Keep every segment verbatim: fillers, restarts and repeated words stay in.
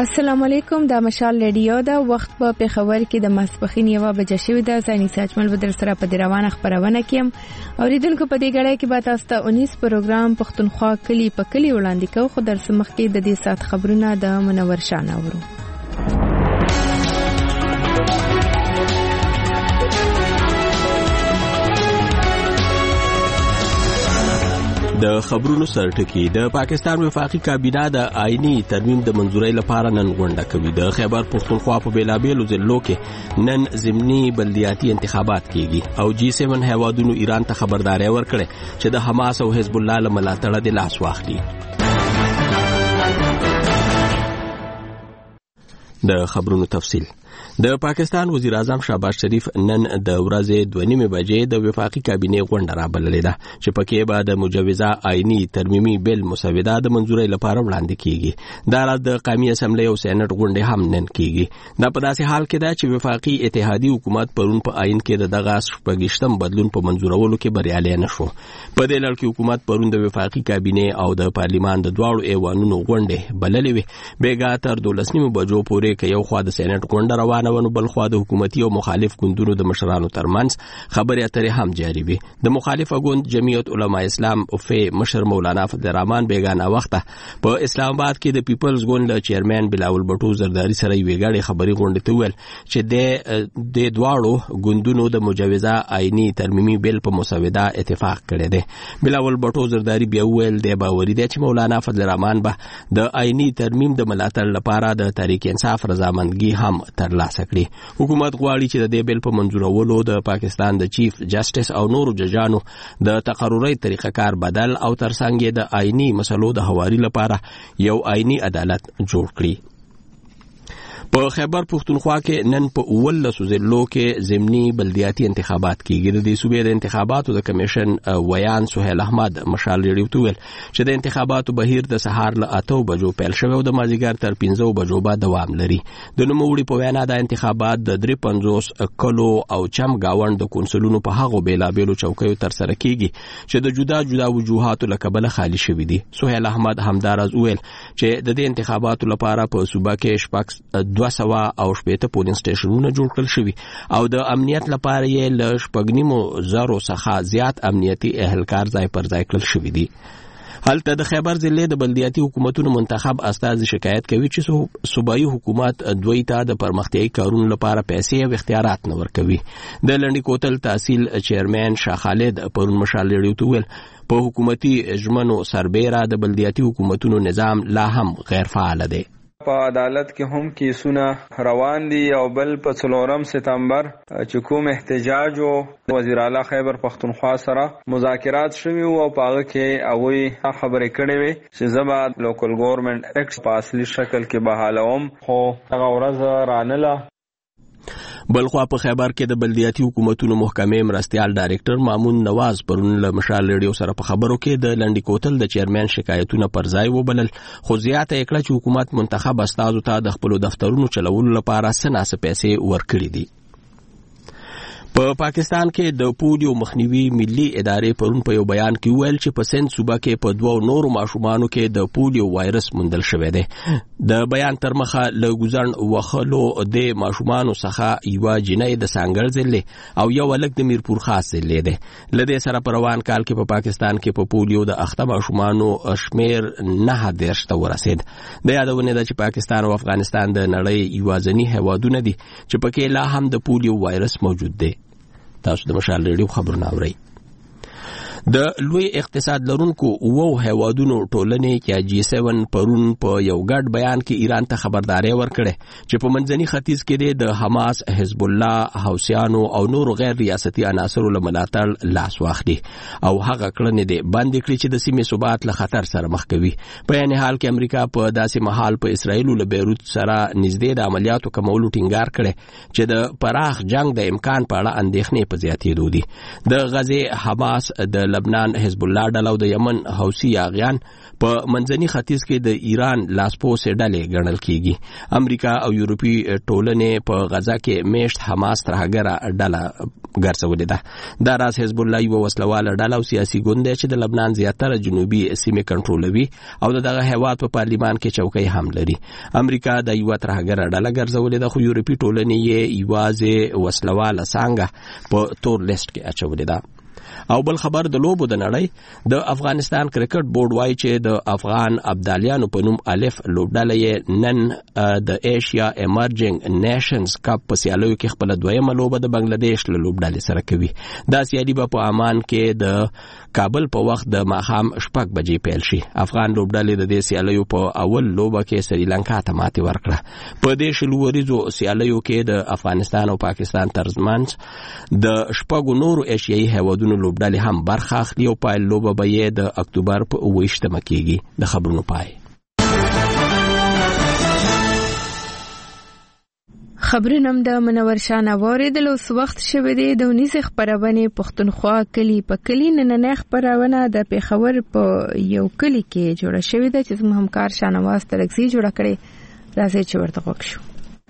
السلام علیکم. دا مشال ریډیو دا وخت په پیښور کې د ماسپخین یوه بجه شوې ده. زه ساجمل بدر سره په دې روانه خبرونه کې اوریدونکو په دې غړې کې به تاسو ته اونیس پروګرام پښتونخوا کلی په کلی وړاندې کوو. خو در څخه مخکې د دې سات خبرونه د منور شانه ورو. د خبرونو سرټکی د پاکستان وفاقي کابینه د آئینی ترمیم د منځورۍ لپاره نن غونډه کوي. د خیبر پښتونخوا په بیلابیلو ضلعو کې نن ضمني بلدیاتي انتخابات کیږي او جی سیون هیوادونو ایران ته خبرداري ورکړه چې د حماس او حزب الله له ملاتړه د لاس واخلي. د خبرونو تفصیل. د پاکستان وزیر اعظم شهباز شریف نن د ورځې دوه نیمې بجې د وفاقي کابینې غونډه رابللې ده چې پکې به د مجوزه آئینی ترمیمي بل مسوده د منځورۍ لپاره وړاندې کیږي. دا د قومي اسمبلی او سېنات غونډه هم نن کیږي. دا په داسې حال کې ده چې وفاقي اتحادیه حکومت پرون په آئین کې د دغه شپږشتم بدلون په منځورولو کې بریالي نه شو. په دې لړ کې حکومت پرون د وفاقي کابینې او د پارلیمان د دواړو ایوانونو غونډه بللې وي. بیګا تر دولس نیمو بجو پورې کې یو خوا د سېنات غونډه روانه نو بل خوا د حکومتي او مخالف ګوندونو د مشرانو ترمنځ خبرې اترې هم جاري وي. د مخالفه ګوند جمعیت علما اسلام او فی مشر مولانا فضل الرحمن بیگانه وخته په اسلام آباد کې د پیپلز ګوند چیرمن بلاول بټو زرداری سره یې ویګړې خبري غونډه ته ویل چې د د دواړو ګوندونو د مجوزه آئینی ترمیمي بل په مسوده اتفاق کړی دی. بلاول بټو زرداری بیا ویل دی باوري دی چې مولانا فضل الرحمن به د آئینی ترمیم د ملاتړ لپاره د تحریک انصاف رضامندګي هم ترلاسه کړي. حکومت غواړي چې د دې بل په منځورولو د پاکستان د چیف جسټس او نورو ججانو د تقرری طریقه کار بدل او ترڅنګ د آئینی مسلو د حواري لپاره یو آئینی عدالت جوړ کړي. په خیبر پښتونخوا کې نن په اولسو ضلعو کې ضمني بلدیاتي انتخابات کیږي. د دې صوبې د انتخاباتو د کمیشن ویان سهیل احمد مشال ریډیو ته ویل چې د انتخاباتو بهیر د سهار له اته بجو پیل شوی او د مازیګر تر پنځه بجو به دوام لري. د نوموړي په وینا د انتخابات د درې پنځوس کلو او چم گاوند د کونسلونو په هغو بیلابیلو چوکیو تر سره کیږي چې د جدا جدا وجوهاتو له کبله خالی شوي دي. سهیل احمد همدارز ویل چې د دې انتخاباتو لپاره په صوبه کې شپږ دوه سوه او شپېته پولینګ سټیشنونه جوړ کړل شوي او د امنیت لپاره یې له شپږ نیمو زرو څخه زیات امنیتي اهلکار ځای پر ځای کړل شوي دي. هلته د خیبر ضلع د بلدیاتي حکومتونو منتخب استازي شکایت کوي چې صوبایي حکومت دوی ته د پرمختیايي کارونو لپاره پیسې او اختیارات نه ورکوي. د لنډي کوتل تحصیل چیرمن شاه خالد پرون مشال لري ویل په حکومتي ژمنو سربېره د بلدیاتي حکومتونو نظام لا هم غیر فعال دی. په عدالت کې هم کیسونه روان دي او بل په څلورم سپتمبر چې کوم احتجاج او وزیر اعلی خیبر پښتونخوا سره مذاکرات شوي او په هغه کې هغوی خبرې کړې وي چې زه به لوکل ګورنمنت ایکټ په اصلي شکل کې بحالوم خو هغه ورځ رانله. بلخوا په خیبر کې د بلدیاتي حکومتونو محکمې مرستيال ډایریکټر مامون نواز پرون له مشال ریډیو سره په خبرو کې د لنډي کوتل د چیرمن شکایتونه پر ځای وبلل خو زیاته یې کړه چې حکومت منتخب استازو ته د خپل دفترونو چلولو لپاره سناسه پیسې ورکړي دي. په پا پاکستان کې د پولیو مخنیوي ملي ادارې پرون په یو بیان کې ویل چې په سند صوبه کې په دوه نورو ماشومانو کې د پولیو وایرس موندل شوی دی. د بیان تر مخه له ګوزړ وخلو د ماشومانو څخه یو جنۍ د سانګړ ضلع او یو ولک د میرپور خاص ضلع دی. لدې سره په روان کال کې په پا پاکستان کې په پولیو د اخته ماشومانو شمیر نه دېرش ته ورسید. د یادونه ده چې پاکستان او افغانستان د نړۍ یوازینی هیوادونه دي چې پکې لا هم د پولیو وایرس موجود دی. تاسو د مشال ریډیو خبرونه اورئ. د لوی اقتصاد لرونکو وو هیوادونو ټولنې کې جی سیون پرون په یو ګډ بیان کې ایران ته خبرداري ورکړه چې په منځني ختیځ کې د حماس، حزب الله، حوثیانو او نورو غیر ریاستي عناصرو له ملاتړ لاس واخلي او هغه کړنې دي باندې کړي چې د سیمې ثبات له خطر سره مخ کوي. په یعنی حال کې امریکا په داسې مهال په اسرایل له بیروت سره نږدې د عملیاتو کمولو ټینګار کړي چې د پراخ جنگ د امکان په اړه اندېښنې په زیاتېدو دي. د غزې حماس د لبنان حزب الله ډله او د یمن حوثي یاغیان په منځني ختیځ کې د ایران لاسپوڅې ډلې ګڼل کیږي. امریکا او یورپي ټولنې په غزا کې میشت حماس ترهګره ډله ګرځولې ده. دا راز حزب الله یو وسلواله ډله او سیاسي ګوند دی چې د لبنان زیاتره جنوبي سیمې کنټرولوي او دغه هیواد په پارلیمان کې چوکۍ هم لري. امریکا د یو ترهګره ډله ګرځولې ده، خو یورپي ټولنې یې یوازې وسلواله څنګه په تور لیست کې اچولې ده. او بل خبر د لوبو د نړۍ د افغانستان کرکټ بورډ وایي چې د افغان ابدالیانو په نوم الف لوبډله یې نن د ایشیا ایمرجنګ نیشنز کپ په سیالیو کې خپل دویمه لوبه د بنگلاديش له لوبډلې سره کوي. دا سیالي به په عمان کې د کابل په وخت د ماښام شپږ بجې پیل شي. افغان لوبډلې د دې سیالیو په اول لوبه کې سریلانکا ته ماتې ورکړه. په دې شلو وریځو سیالیو کې د افغانستان او پاکستان ترڅنګ د شپږو نورو ایشیایي هیوادونو لوبډلې هم برخه اخلي او پایل لوبه به یې د اکتوبر په اووه ویشتمه کېږي. د خبرونو پای. خبرونه هم د منور شاه نواریدل. اوس وخت شوی دی د ونیسې خپرونې پښتونخوا کلی په کلي. نننۍ خپرونه د پېښور په یو کلي کې جوړه شوې ده چې زموږ همکار شاهنواز ترکزي جوړه کړې. راځئ چې ورته غوږ شو.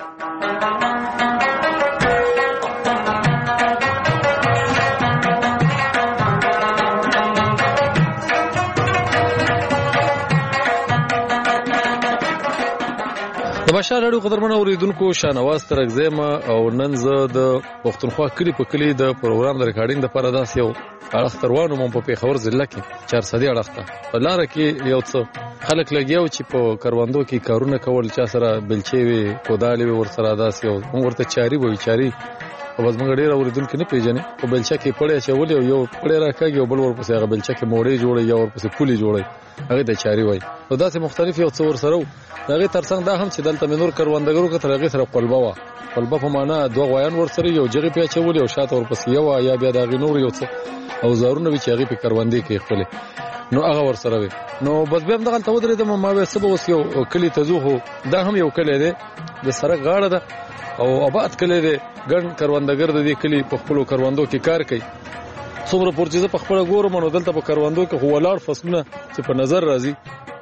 بشار اړو قدرمنو اوریدونکو، شاهنواز ترکزی ما او نن زه د پښتونخوا کلی په کلی د پروګرام د ریکارډینګ لپاره داس یو اړخ روانو مم په پیښور ضلع کې چار صدې اړخ ته په لار کې یو څه خلک لګیاو چې په کاروندو کې کارونه کول، چا سره بلچې وي، کودالې ور سره داس یو ورته چاري وي چاري او بس موږ ډیر اوریدونکو نه پیژنې. په بلچا کې پړې چې ولې یو پړې راکاږي او بل ورپسې هغه بلچا کې موړې جوړي یا ورپسې پولي جوړي، هغه د چاري وای. نو داسې مختلف یو څور سره هغه ترڅنګ دا هم چې دلته منور کروندګرو کې ترغه سره قلبه وا قلبه په معنا دوه غویان ور سره یو جګی پیچولې او شاته ورپسې یو یا بیا د غنور یو څه او زارونه چې هغه په کروندې کې خپل نو هغه ور سره وي. نو بس به دغه ته ودرې د ما به سبا وس یو کلی تزوه دا هم یو کلی دی د سره غاړه ده او آباد کلی دی. ګڼ کروندګر د دې کلی په خپل کروندو کې کار کوي. څومره پورچیزه په خپل ګورم نو دلته په کروندو کې هو ولار فصلونه چې په نظر راځي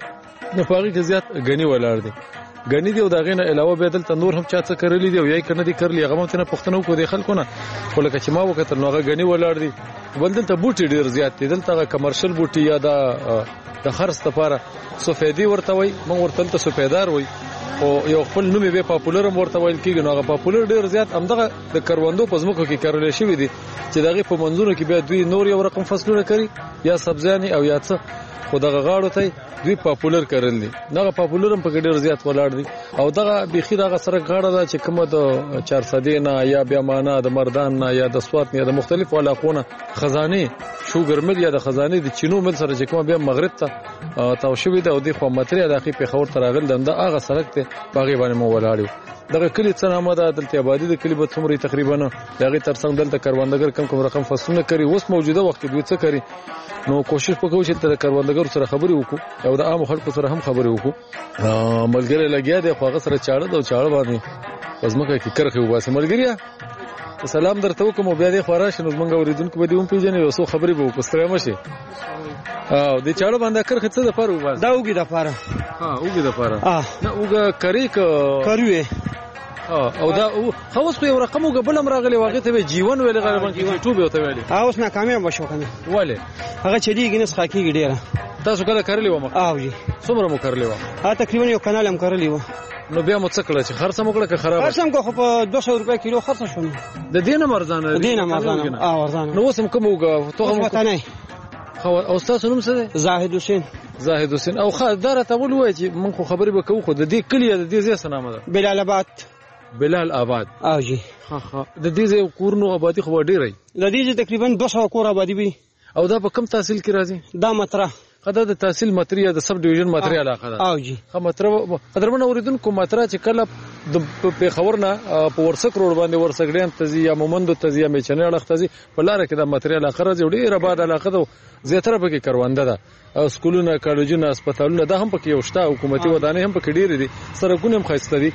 نه پاږي کې زیات غنی ولار دي غنی دی او دا غینه علاوه به دلته نور هم چا څه کړلی دی او یای کنه دی کړلی هغه مونږ ته پښتنو کو دی خلکو نه خو لکه چې ما وکړ نو هغه غنی ولار دي. ول دلته بوټي ډیر زیات دي، دلته کمرشل بوټي یا دا د خرڅ لپاره سفیدی ورته وای، مونږ ورته ته سفیدار وای او یو خپل نوم به پاپولر ورته وایل کیږي. نو هغه پاپولر ډیر زیات همدغه د کروندو په ځمکو کې کارول شوی دي چې دغه په منځونو کې بیا دوی نور یو رقم فصلونه کوي یا سبزیانې او یا څه، خو دغه غاړو ته دوی پاپولر کړل دي. دغه پاپولر هم په ډیر زیات ولاړ دي او دغه بيخي دغه سره غاړه ده چې کومه د چار صدې نه یا بیا معنا د مردان نه یا د سوات نه د مختلفو علاقونو خزانه شوګر مل یا د خزانه د چینو مل سره چې کومه بیا مغرب ته تاو شوی ده او د خو ماتری د اخی په خور ترغل دنده هغه سړک ته باغی باندې مو ولاړو. دغه کلی څنګه آمده دلته آبادی د کلی په څومره تقریبا دغه ترڅنګ دلته کروندګر کم کوم رقم فصلونه کوي. اوس موجوده وخت دوی څه کوي نو کوشش وکړو چې د کروندګر سره خبرې وکړو او د عام خلکو سره هم خبرې وکړو. ملګری لګیا دی خو هغه سره چاړه د چاړه باندې پزماکه کې کرخه وباسي. ملګریا سلام درته وکم بیا د خوراش نو موږ اوریدونکو به دیوم پیژنې او سو خبرې به وکړو مشه او د چاړه باندې کرخه څه د پاره وباسي دا وګي د پاره ها وګي د پاره نه وګه کری ک کروي او دا خو خو یو رقم وګبلم راغلی واغې ته جیون ویل غالبا یوټیوب یو ته ویل اوس نه کامیاب وشو کنه وله هغه چریږي نس خاکیږي ډیره. تاسو کله کړلی و ما او جی څومره مو کړلی و ها تقریبا یو کانال هم کړلی و. نو بیا مو څه کړل چې خرڅ مو کړل که خراب خرڅ مو خو په دوه سوه روپے کیلو خرڅ شو د دینه مرزانه دینه مرزانه او ورزانه. نو وسم کوم وګه ته هم وطنه خو او تاسو نوم څه دی؟ زاهد حسین. زاهد حسین او خا دره ته ول وای چې من خو خبرې وکړو خو د دې کلی د دې ځای سنامه ده بلال آباد. بلال آباد او جی ها ها د دې ځای کورونو آبادی خو ډیره د دې تقریبا دوه سوه کور آبادی وي. او دا په کم تحصیل کې راځي؟ دا متره قدر د تحصیل متری د سب ډیویژن متری علاقه ده او جی خه متره قدرمن اوریدونکو متره چې کله د پیښور نه په ورسک روډ باندې ورسګډیم تزي یا مومندو تزي یا میچنه علاقه تزي په لار کې د متری علاقه راځي ډیره آباد علاقه ده زیاتره پکې کرونده ده او سکولونه کالجونه هسپتالونه ده هم پکې وشته حکومتي ودانې هم پکې ډیره دي سرکونه هم خاصه دي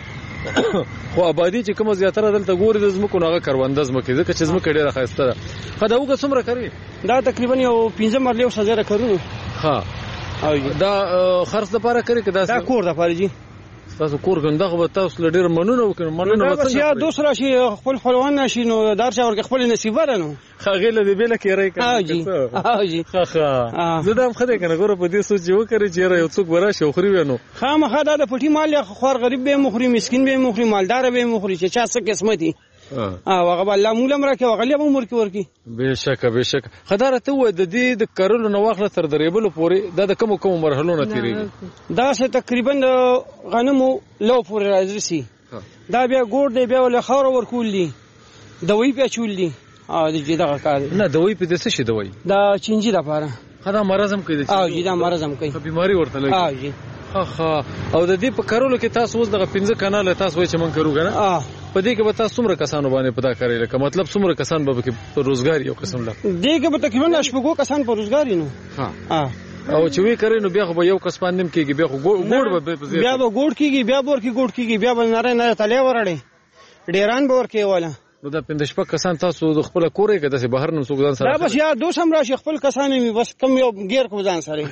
خو آبادی چې کوم زیاتره دلته ګوري د زمکو ناغه کرونده زمکه ځکه چې زمکه ډیره خاصه ده. خداوګه څومره کوي دا تقریبا یو پنځه مرلې او سزا کړو. ها دا خرڅ لپاره کړی که دا کور د پاره جی تاسو کور کنده خو تاسو لډیر منونه وکړو منونه وڅ یا دوسرا شي خپل خپلوان نشي نو دار شاور کې خپل نصیب ورنو خغه له بیل کې راي ها جی ها جی ها ها زه دم خدای کنه ګوره په دې سوچ وکړي چې یو څوک ورا شي خوري ونه خامخا دا د پټي مال خور غریب به مخري مسكين به مخري مالدار به مخري چې چا څه قسمتي اه هغه الله مولم راکې وغلی به عمر کې ورکی بهشکه بهشکه خدای ته و د دې د کارولو نو واخله تر دریبلو پورې دا د کوم کوم مرحلو نه تیریږي دا څه تقریبا غنمو لو پورې راځي دا بیا ګور دی بیا ول خاور ورکول دي دوی په چول دي اه د دې دغه کار نه دوی په دې څه شي دوی دا چنجي لپاره خدای مرزم کوي اه جی دا مرزم کوي بیماری ورته لګي اه جی ها ها او د دې په کارولو کې تاسو اوس دغه پنځه کانال تاسو وای چې مونږ کارو کنه اه په دې کې به تاسو څومره کسانو باندې پتا کوي لکه مطلب څومره کسان به په روزګار یو قسم لا دې کې به تقریبا شپږو کسان په روزګار نو ها اه او چې وی کوي نو بیا خو یو کس باندې کېږي بیا خو ګوړ به بیا به ګوړ کېږي بیا بور کې ګوړ کېږي بیا به ناره نه تلې ورړې ډیران بور کې والا نو دا پنځه شپږ کسان تاسو د خپل کورې کې د بهر نو څوک ځان سره دا بس یا دو سم راشي خپل کسان می بس کم یو غیر کو ځان سره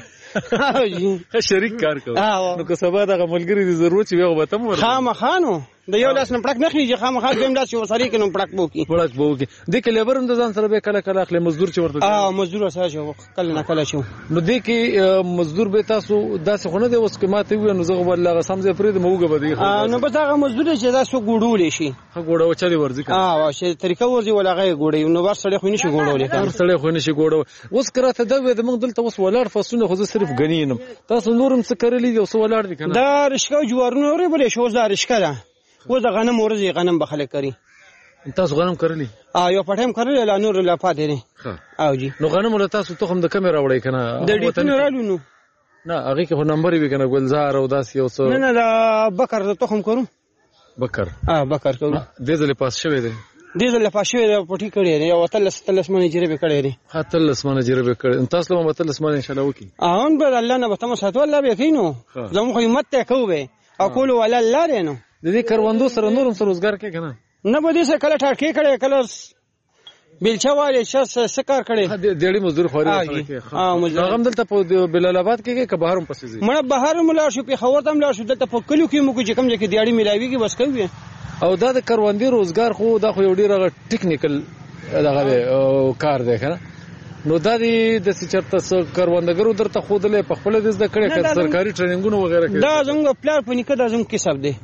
ها شریک کار کوي نو که سبا د ملګری د ضرورت وي هغه به تم ور خامخانو د یو لاس نه پړک نه خېږي خامخا دیم لاس یو سړی کې نو پړک بو کی پړک بو کی د کې لیبر هم د ځان سره به کله کله اخلي مزدور چې ورته اه مزدور اساس شو کله نه کله شو نو د کې مزدور به تاسو داسې خونه دی اوس کې ماته وي نو زه غو الله سم زه فرید موګه به دی نو به دا مزدور چې دا سو ګوډول شي ها ګوډو چالي ورځي اه واشه طریقه ورځي ولا غي ګوډي نو ور سړی خو نشي ګوډول هر سړی خو نشي ګوډو اوس کراته دا وې د موږ دلته اوس ولار فصونه خو صرف غنینم تاسو نورم څه کړلی دی اوس ولار دي کنه دا رشکو جوارونه اوري بلې شو دا رشکه ده و د غنم ورځي غنم بخله کوي تاسو غنم کړلی اه یو پټم کړل لا نور لا پاتې نه ها او جی نو غنم له تاسو تخم د کیمرا وړي کنه د ډیټ نه رالو نو نه هغه کې خو نمبر وی کنه ګلزار او داس یو څو نه نه دا بکر د تخم کړو بکر اه بکر کړو د دې پاس شوی دی د دې لپاره شوی دی پټی کړی دی او تل ستلس منې جریبه کړی دی خاطر لس منې جریبه کړی تاسو له متل اسمه ان شاء الله وکي اون به الله نه به تم ساتو الله به کینو زمو خو همت ته کوو او کول ولا الله رینو د دې کروندو سره نورم سره روزګار کې کنه نه به دې سره کله ټاټکی کړي کله بیلچواله شس سکار کړي د دېړي مزدور خوري سره اه مزدور هغه دلته په بلال آباد کې کې بهرم پسې زی مړه بهر ملا شو په خور تم لا شو دلته په کلو کې مو چې کم ځکه دیاړي ملاويږي بس کوي او دا د کروندې روزګار خو دا خو یو ډیر ټیکنیکل دغه کار دی کنه نو دا د چرته کروندګرو درته خودلې په خپل د زده کړې کړه سرکاري ټریننګونه وغیرہ کوي دا زموږ پلان په نیکه دا زموږ کسب دی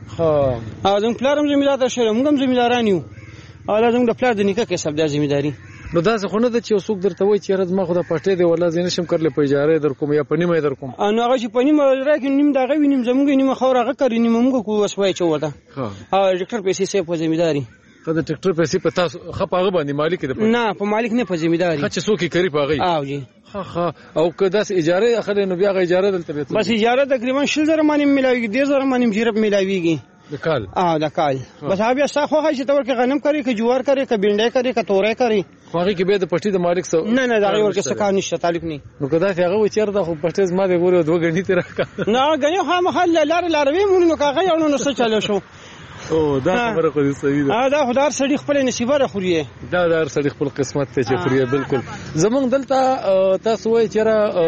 ها ا زموږ پلان هم زمیدار شوی موږ هم زمیداران یو او دا زموږ پلان د نیکه کسب د ځمېداري نو دا څه خونه د چې څوک درته وای چې راز ما خو د پټې دی ولا زین شم کړل په اجاره در کوم یا پنیمه در کوم نو هغه چې پنیمه راکې نیم دا غوي نیم زموږ نیم خور هغه کړی نیم موږ کو وسوي چوته ها ا ډاکټر پیسې سه په ځمېداري ته د ټریکټر پیسې په تاسو خپاغه باندې مالک دی نه په مالک نه په ځمېداري چې څوک کوي پاغي او جی ها ها او که داس اجاره اخلي نو بیا غ اجاره دلته به بس اجاره تقریبا شل زره باندې ملاويږي ډیر زره باندې جیرب ملاويږي د کال اه د کال بس بیا ساخو هغه چې تور کې غنم کوي که جوار کوي که بینډه کوي که تورې کوي خو کې به د پټي د مالک سره نه نه دا ور کې څه کار نشته تعلق نه نو کدا هغه و چیرته خو پټي زما د ګورو دوه غنډې تر نه غني خو مخال لار لاروي مونږ نو کاغه یو نو څه چالو شو او دا خبره خو دې صحیح ده ا دا خدای سړي خپل نصیب را خوري دا دا سړي خپل قسمت ته چې خوري بالکل زمونږ دلته تاسو وای چې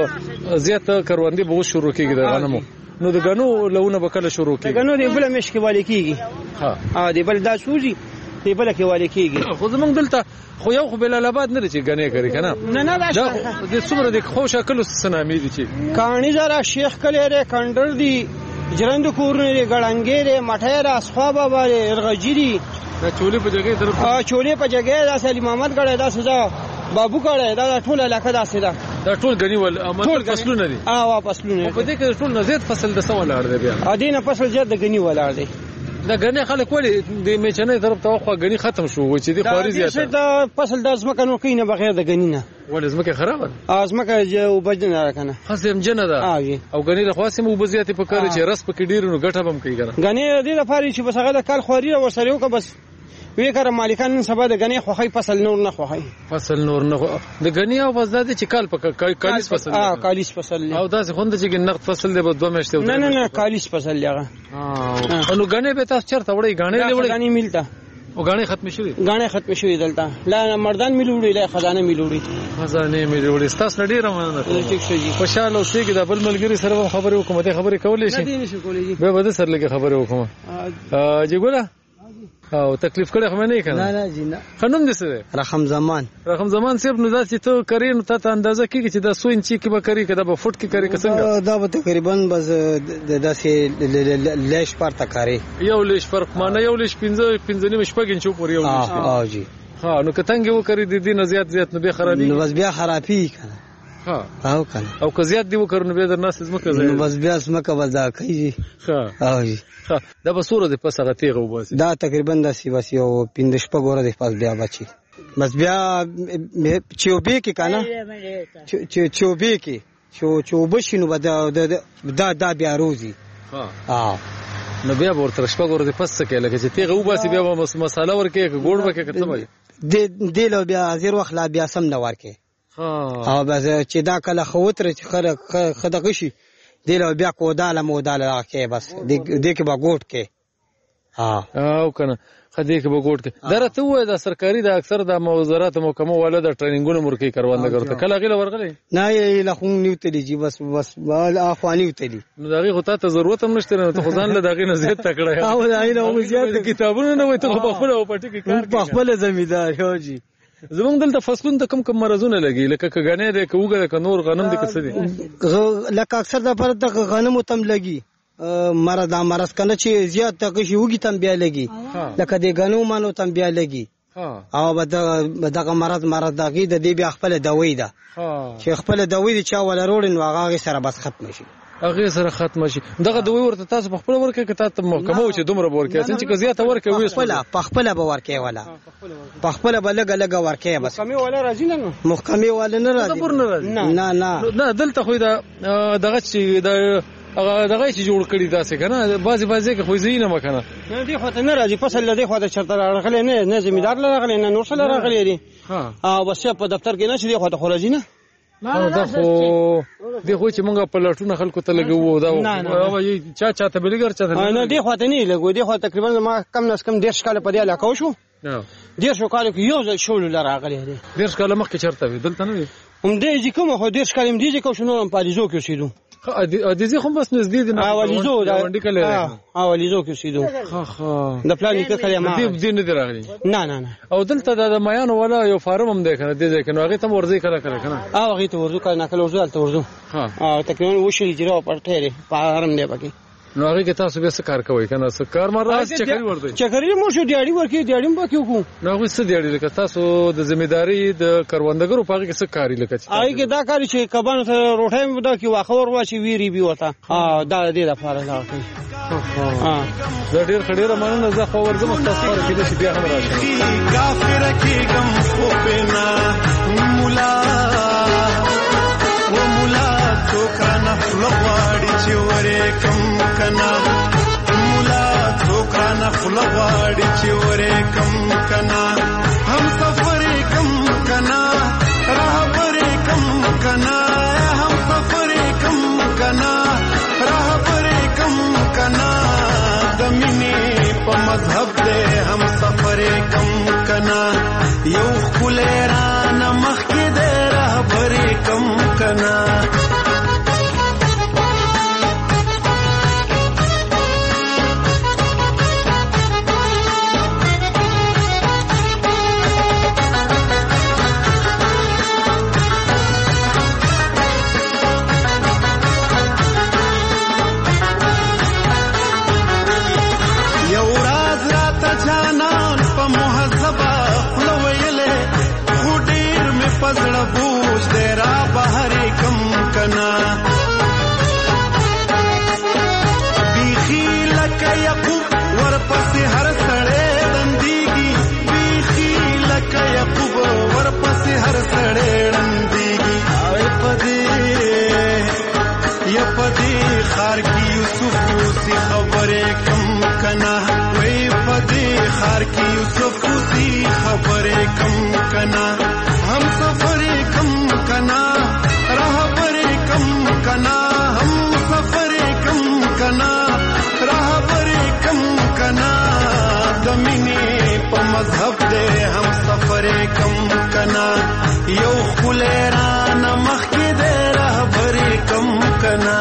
را زیاته کروندې به شروع کیږي د غنمو نو د غنو لونه به کله شروع کیږي غنو دی بل مشکې والي کیږي ها ا دی بل دا سوزي دی بل کې والي کیږي خو زمونږ دلته خو یو خو بلال آباد نه چې غنې کوي کنه نه نه دا د څومره د خو شکل سنامي دي چې کانی زرا شیخ کله ر کندر دی جرند کورونه دی ګړنګې دی مټه را اسخابه باندې ارغجری دا چولې په جګې طرف ا چولې په جګې دا سلی محمد غړې دا سزا بابو غړې دا ټول علاقه دا سیدا دا ټول غنی ول امر فصلونه دي اه وا فصلونه په دې کې ټول نزيد فصل د سوال لار دی بیا ا دینه فصل زیات د غنی ولار دی دا غنی خلک ولې د میچنې طرف ته خو غنی ختم شو چې د خواري زیاته دا فصل د ازمکه نو کینه بغیر د غنی نه ولې ازمکه خراب ازمکه جو بجنه راکنه خاصم جنه ده او غنی له خاصم وبزیاتې په کار چې رس په کې ډیر نو غټه بم کوي کنه غنی دې لپاره چې بس هغه د کال خواري ور سره یو که بس وی کړه مالکان سبا د غنی خوخی فصل نور نه خوخی فصل نور نه د غنی او بس د چې کال په کالیس فصل اه کالیس فصل او دا څنګه چې نقد فصل دی په دوه میاشتې نه نه نه کالیس فصل لغه اه نو غنی به تاسو چرته وړي غنی وړي غنی ملته او غاڼې ختم شوې غاڼې ختم شوې دلته لا مردان ملوړي لا خزانه ملوړي خزانه ملوړي تاسو ډېر مننه ټیک شي خوشاله اوسئ د بل ملګری سره خبرې وکړم ته خبرې کولې شي نه دي نشي کولې به بده سره لګه خبرې وکړم ا جی ګوره او تکلیف کړه خو نه کنه نه نه جی نه خنوم دې سره رقم زمان رقم زمان صاحب نو ذات ته کرین ته ته اندازه کیږي چې د سو انچي کې به کری کده به فوټ کې کری څنګه دا به تقریبا بس داسې لیش پر تکاري یو لیش فرق معنی یو لیش پنځه پنځه نیم شپږ انچو پورې یو لیش اه جی ها نو کتنګ وکړي د دې نه زیات زیات نه به خرابي نو بس بیا خرابي کنه ها او کنه او که زیات دی وکړو نو به در ناس زمکه زای نو بس بیا زمکه ودا کوي ها او جی ها دا به سوره د پس هغه تیغه وباسي دا تقریبا د سی واسی او پنځه شپږ غوړه د پاس بیا بچي بس بیا چوبې کې کنه چوبې کې چو چوبشینو بدا دا دا بیا روزي ها اه نو بیا ورته شپږ غوړه د پس کې لکه چې تیغه وباسي بیا مساله ورکه ګوړ وکړي کته وای د دې بیا زیر وخت لا بیا سم نه ورکه ها او بس چې دا کله خوتر چې خره خدغه شي دله بیا کوداله موداله راکې بس دې کې به ګوټ کې ها او کنه خدای کې به ګوټ کې درته وای دا سرکاري د اکثر د وزارت محکمه والا د ټریننګونو مرکې کاروان غوړته کله غل ورغلې نه یې له خو نیوتلی جی بس بس بل اخوانی وتلی نو دغه غوته ته ضرورت هم نشته ته خدان له دغه نه زیات تکړه او دا نه زیات کتابونه نه وای ته په خپل او پټی کې کار په خپل زمیدار هو جی زمونږ دلته فصلون ته کم کم مرزونه لګي لکه کګنې د کوګه د نور غنم د کسدي لکه اکثر د پر د غنمو تم لګي مرز د مرز کنه چې زیات تک شي وګي تم بیا لګي لکه د غنمو مانو تم بیا لګي او بد دغه مرز مرز دغه د دې بیا خپل دوی ده چې خپل دوی د چا ولا روړن واغه سره بس ختم شي هغه سره ختم شي دغه دوی ورته تاسو په خپل ورکه کې تاسو محکمه چې دومره ورکه چې که زیاته ورکه وي خپل په خپل به ورکه ولا په خپل به لګ لګ ورکه بس محکمه ولا راځي نه محکمه ولا نه راځي نه نه نه دلته خو دا دغه چې د هغه دغه چې جوړ کړی داسې کنه بازي بازي کې خو زینه مکنه نه دی خو ته نه راځي فصل لدی خو ته چرته راغلی نه نه زمیدار راغلی نه نور څه راغلی دی ها او بس په دفتر کې نه شي خو ته خو راځي نه دا خو دی خو چې مونږ په لټونه خلکو ته لګو دا او چا چا ته بلګر چا ته نه دی خو ته نه لګو دی خو تقریبا ما کم نس کم ډیر شکاله په دی علاقه شو ډیر شو کال کې یو ځل شول لراغلی دی ډیر شکاله مخ کې چرته وي دلته نه وي هم دې چې کوم خو ډیر شکاله دې چې کو شنو په الیزو کې اوسېدو ا دې خو بس نږدې دي نه الیزو دا وندې کله او الیزو کې اوسېدو خا خا د پلان کې کله ما دې دې نه راغلی نه نه نه او دلته د میان ولا یو فارم هم دی کنه دې کنه هغه ته ورځي کله کله کنه او هغه ته ورځو کله کله ورځو تل ورځو ها او تقریبا وشل جره پټه فارم دی پکې نو هغه کې تاسو به څه کار کوئ کنه څه کار مراز چکري ورته چکري مو شو دیاړي ورکی دیاړي به کیو کو نو هغه څه دیاړي لکه تاسو د ځمېداري د کاروندګرو په هغه کې څه کاری لکه هغه کې دا کاری چې کبانو ته روټه مو دا کې واخه ور واچي ویری بي وتا ها دا دې لپاره دا کوي ها زه ډیر خډيره مننه زه خو ورزم تاسو سره کې دې بیا هم راشي کافر کې غم خو بنا مولا و مولا تو کنه فلواړي چې ورې کم کنا مولا تو کنه فلواړي چې ورې کم کنا هم سفر کم کنا راه پر کم کنا هم سفر کم کنا راه پر کم کنا دمینه په مذهب دې هم سفر کم کنا یو خلران مخ کې دې راه پر کم کنا پزړه بوج دې را بهر کم کنا بیخی لکه یعقوب ورپسې هر سړی رندېږي بیخی لکه یعقوب ورپسې هر سړی رندېږي او پدې یا پدې خار کې یوسف اوسې خبرې کم کنا وې پدې خار کې یوسف اوسې خبرې کم کنا हम सफर कम कना राह पर कम कना हम सफर कम कना राह पर कम कना दमिने पम مذهب دے هم سفر کم کنا یو خلیران مخی دے رهبر کم کنا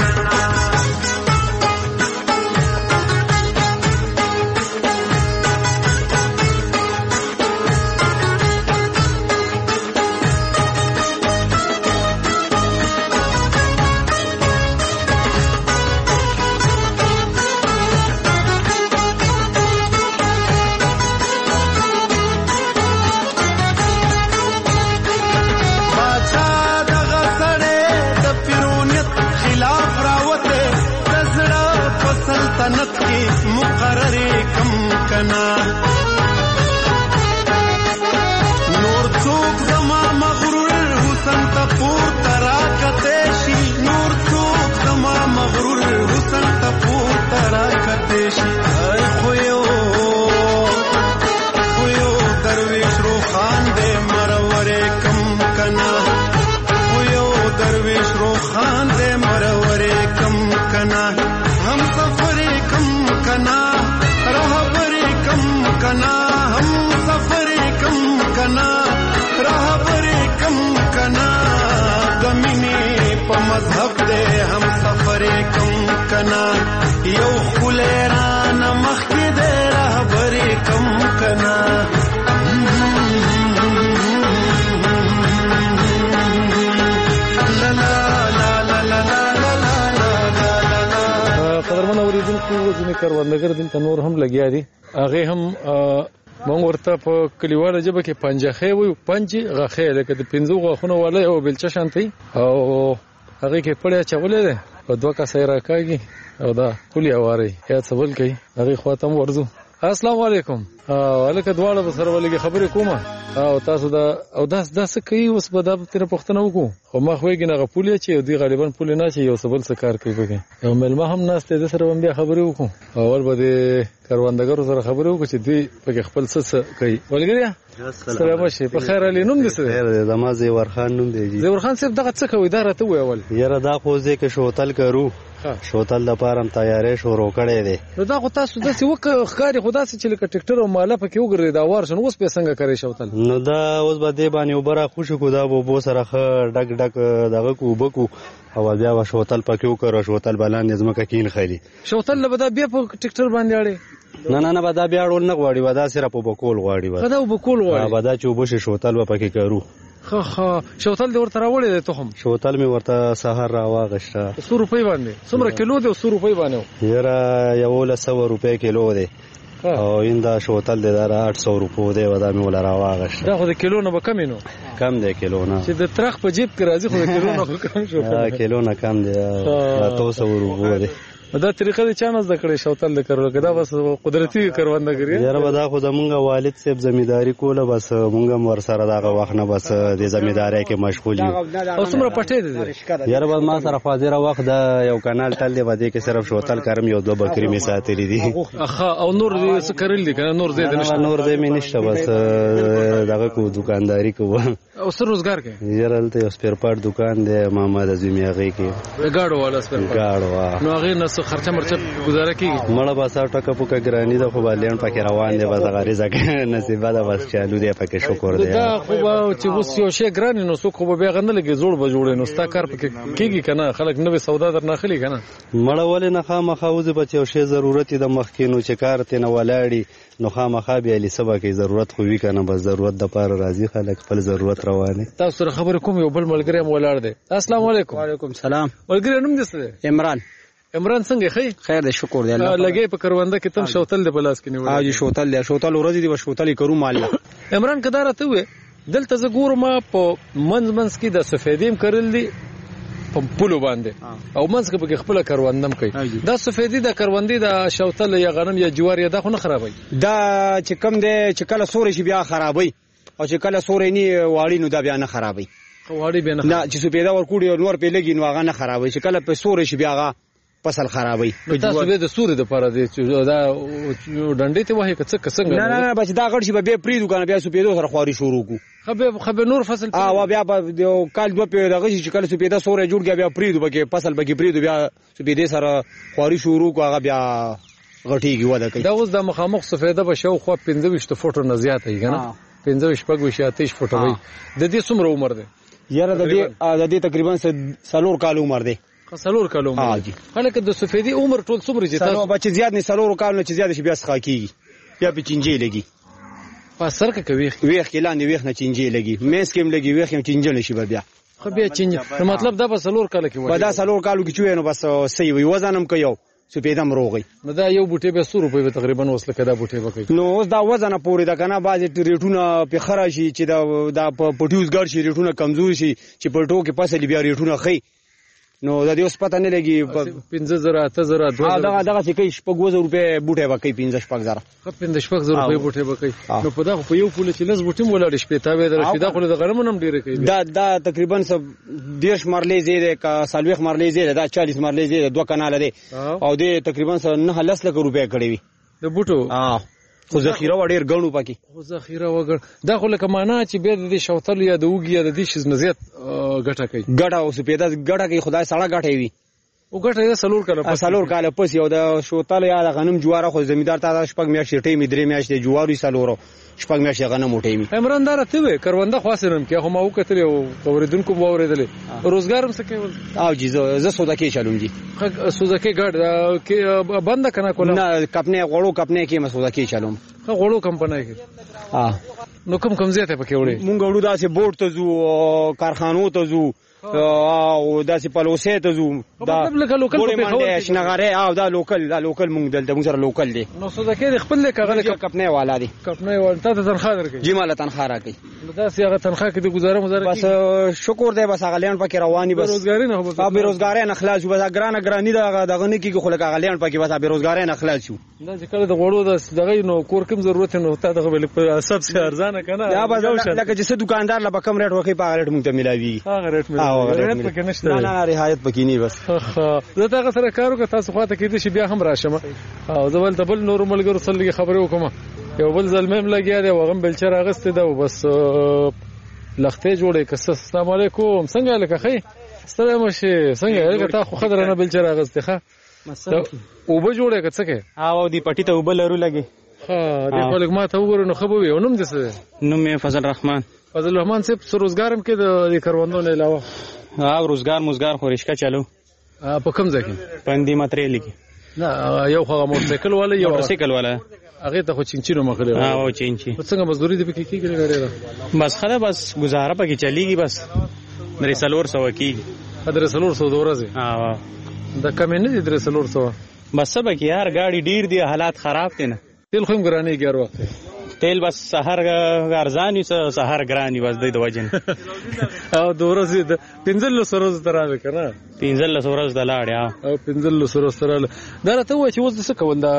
نور څوک زما مغرور حسن ته پورته راکتی شي نور څوک زما مغرور حسن ته پورته راکتی شي خو یو خو یو درویش روخان دی مرورې کم کنا خو یو درویش روخان دی مرورې کم کنا هم سفرې کم کنا رهبرې کم کنا هم سفرې کم کنا رهبرې کم کنا دمینې په مذهب دې هم سفرې کم کنا یو خلیران مخکې دې رهبرې کم کنا قدرمن اوریدونکو ځینې کروندګر دلته نور هم لګیا دي هغه هم مونږ ورته په کلیواله ژبه کې پنجخې وایو پنج غخې لکه د پنځو غاښونو والا یو بلچه شانتي او هغه کې پړیا چولې ده په دوه کاسه راکاږي او دا کلی اواري یا څه بل کوي هغه خواته ورزو السلام علیکم الکه دواړه به سره ولګي خبرې کومه او تاسو دا او داس داس کوي اوس به دا تر پښتنه وکړو خو ما خوېږي نه غپولې چې دی غالبا پولې نه چې یو سبل څه کار کوي بګي یو ملما هم ناشته د سره بیا خبرې وکړو اول به د کاروندګرو سره خبرې وکړو چې دوی په خپل څه کوي ولګیا سلام شه په خیر علي نوم دې څه خیر دې زما زیور خان نوم دی زیور خان صاحب دغه څه کوي دا راته وی اول یاره دا خو ځکه کې شوتل کرو شوتل د پارم تیارې شروع کړې دي نو دا خو تاسو د څه وک خاري خدا سي چې لکه ټریکټر او مالا پکې وګرځي دا ورشن اوس په څنګه کوي شوتل نو دا اوس به دې باندې وبره خوشو کو دا بو سره خ ډک ډک دغه کو بکو او بیا و شوتل پکې وکړو شوتل بلان زمکه کین خېلی شوتل به دا بیا په ټریکټر باندې اړي نه نه نه به دا بیا ډول نه غواړي ودا سره په بکول غواړي ودا دا بکول غواړي ودا چې وبشه شوتل و پکې کرو خا خا شوتل دې ورته راوړې ته هم شوتل می ورته سحر را واغشته sto روپۍ باندې څومره کیلو دی sto روپۍ باندې یاره یو له sto روپۍ کیلو دی او ایندا شوتل دی دا आठ सौ روپۍ دی ودا می ولا را واغشته دا خو د کیلو نه به کم نو کم دی کیلو نه چې د ترخ په جیب کې راځي خو د کیلو نه کم شو کیلو نه کم دی دا سو روپۍ دی دا طریقه د چانه د کړې شوتل د کړو کدا بس قدرتي کروندګری یاره به دا خو زمونږ والد صاحب زمیداری کوله بس مونږ ور سره دغه وخت نه بس د زمیداری کې مشغول یو او څومره پټې دي یاره به ما سره فاضره وخت دا یو کانال تل دی بده کې صرف شوتل کرم یو دوه بکری می ساتلې دي اخا او نور څه کړل دي کنه نور زید نشته نور دې می نشته بس دغه کو دکانداری کو او سر روزګار کې یاره ته یو سپیر پارت دکان دی محمد زمیاغي کې گاډو والا سپیر پارت گاډو نو هغه نس خرچه مرچه گزاره کیږي مړه بس ټکه پوکه ګرانی ده خو بالیان پکې روان دي بس غریزه نصیب ده بس چالو دی پکې شکر دی دا خو چې اوس یو شی ګرانی نو څوک خو به غنه لګي جوړ به جوړې نو ستا کار پکې کیږي کنه خلک نوې سودا در نه خلی کنه مړه ولې نه خامخا وځي بچ یو شی ضرورت د مخکینو چې کار ته نه ولاړی نو خامخا به علي سبا کې ضرورت خو وی کنه بس ضرورت د پاره راځي خلک خپل ضرورت روانه تاسو سره خبر کوم یو بل ملګری هم ولاړ دی السلام علیکم وعلیکم السلام ملګری نوم دې څه عمران عمران څنګه خی خیر دې شکر دې الله لګي په کرونده کې تم شوتل دې بلاس کې نیول اجي شوتل دې شوتل ورځي دې شوتل کرو مال عمران کدار ته وې دلته زګور ما په منځ منځ کې د سفیدیم کرل دي په پولو باندې او منځ کې په خپل کروندم کوي دا سفیدی د کروندې د شوتل یا غنم یا جوار یا د خو نه خرابوي دا چې کم دې چې کله سورې شي بیا خرابوي او چې کله سورې ني واړی نو دا بیا نه خرابوي واړی بیا نه نه چې سو پیدا ور کوړي نور په لګي نو هغه نه خرابوي چې کله په سورې شي بیا هغه فصل خرابوي تاسو به د سورې د پاره دی چې دا ډنډې ته وایي کڅ څنګه نه نه بچ دا غړ شي به پری دکان بیا سو پیدا سره خواري شروع کو خبه خبه نور فصل او بیا یو کال دوه په دغه چې کله سو پیدا سورې جوړ بیا پری دو بګه فصل بګه پری دو بیا سو پیدا سره خواري شروع کو هغه بیا غټیږي وده کوي. دا اوس د مخامخ سفیده به شاوخوا پنځه ویشت فوټو نه زیاته وي کنه پنځه ویشت شپږ ویشت اتهش فوټو وي. د دې څومره عمر دی؟ یاره د دې د دې تقریبا څلور کال عمر دی. څلور کال عمر دی. خلک د سفیدي عمر ټول څومره چې تاسو بچ زیات نه څلور کال نه چې زیات شي بیا څخه کیږي بیا په چنجي لګي په سر کې کوي ویخ کې لاندې ویخ نه چنجي لګي مېس کې لګي ویخ کې چنجي نشي بیا خو بیا چنجي نو مطلب دا به څلور کال کې وای دا څلور کالو کې چوي نو بس صحیح وي وزنم کوي سپیدم روغي نو دا یو بوټي به ستو روپۍ تقریبا وسله کدا بوټي وکړي نو اوس دا وزن پورې دا کنه باز ریټونه په خره شي چې دا دا پټیوز ګر شي ریټونه کمزور شي چې پټو کې پسې بیا ریټونه خي نو دا دې اوس پته نه لګي پنځه زره اته زره دوه زره دا دا چې کوي شپږ وزره روپۍ بوټي وکړي پنځه شپږ زره خو پنځه شپږ زره روپۍ بوټي وکړي نو په دا په یو پوله چې لږ بوټي ولاړ شپې تا به درشي دا خو د غرمو نم ډیره کوي دا دا تقریبا دیرش مرلې زیاده کا سالويخ مرلې زیاده دا چالیس مرلې زیاده دوه کانال دي او دې تقریبا نه لس لک روپۍ کړي وي د بوټو اه خو ذخیره وړیر غنو پکې خو ذخیره وګړ دا خو لکه معنا چې به د شوتل یا د وګي یا د دې شز نزيات ګټه کوي ګټه او سپیدا ګټه کوي خدای سړه ګټه وي او ګټه یې سلور کاله پس سلور کاله پس یو د شوتل یا د غنم جواره خو زمیدار ته شپږ میاشتې ټی می درې میاشتې جواري سلورو شپږ میاشتې غنم وټی می عمران دار ته وې کرونده خاصرم کې خو ما وکتل او اوریدونکو مو اوریدل روزګارم څه کوي او جی زه سودا کې چلوم جی سودا کې ګډ کې بند کنه کوله نه کپنه غړو کپنه کې مسودا کې چلوم خو غړو کمپنۍ کې ها نو کوم کوم زیاته پکې وړي مونږ وړو داسې بورډ ته زو کارخانو ته زو او داسې پلوسه ته زو دا لوکل په خو شنغاره او دا لوکل دا لوکل مونږ دلته مونږ سره لوکل دي نو سودا کې خپل کاغذ کپنه والا دي کپنه والا ته تنخواه درکې جی مال تنخواه راکې دا سیغه تنخواه کې د گزاره مزاره بس شکر دی بس غلیان پکې رواني بس روزګاری نه هو به روزګاری نه خلاص شو بس ګرانه ګرانی دا دغه نه کې خو لکه غلیان پکې بس به روزګاری نه خلاص شو دا چې کله د غوړو د دغه نو کور کوم ضرورت نه وته دغه بل په حساب سره ارزانه کنه دا به لکه چې دکاندار لا کم ریټ وکي په ریټ مونږ ته ملاوي هغه ریټ ملاوي نه نه رعایت پکې نه بس زه تا سره کارو که تاسو خواته کېدې شي بیا هم راشم او زه ول تبل نور ملګرو سره لګي خبرې وکم یو بل ظلمم لګیا دی وغم بلچر اغست دی بس لختې جوړې کس السلام علیکم څنګه لکه خې ستړی مشه څنګه لکه تا خو خضر نه بلچر اغست ښه او به جوړې کڅ کې او دی پټی ته وبل لرو لګي ها دې خلک ما ته وګورو نو خبر وي نوم دې څه نوم یې فضل رحمان فضل رحمان صاحب سر روزګارم کې د کاروندو نه علاوه ها روزګار مزګار خو رشکا چالو په کوم ځای کې پندې ماترې لګي نه یو خو موټر سایکل والا یو موټر سایکل والا هغه ته خو چینچینو مخلي ها او چینچی څنګه مزدوري دې پکې کیږي غړي بس خله بس گزاره پکې چلیږي بس درې سلور سو کیږي درې سلور سو دورځي ها دا کم نه دي درې سلور سو بس سبا کې یار گاڑی ډیر دی حالات خراب دي نه تیل خو ګرانې ګر وخت تیل بس سحر ارزانی سحر ګرانی بس د وجن او دورځي د پنځل سروز تراله کنه پنځل سروز د لاړ او پنځل سروز تراله دا راته و چې وځ څه کول دا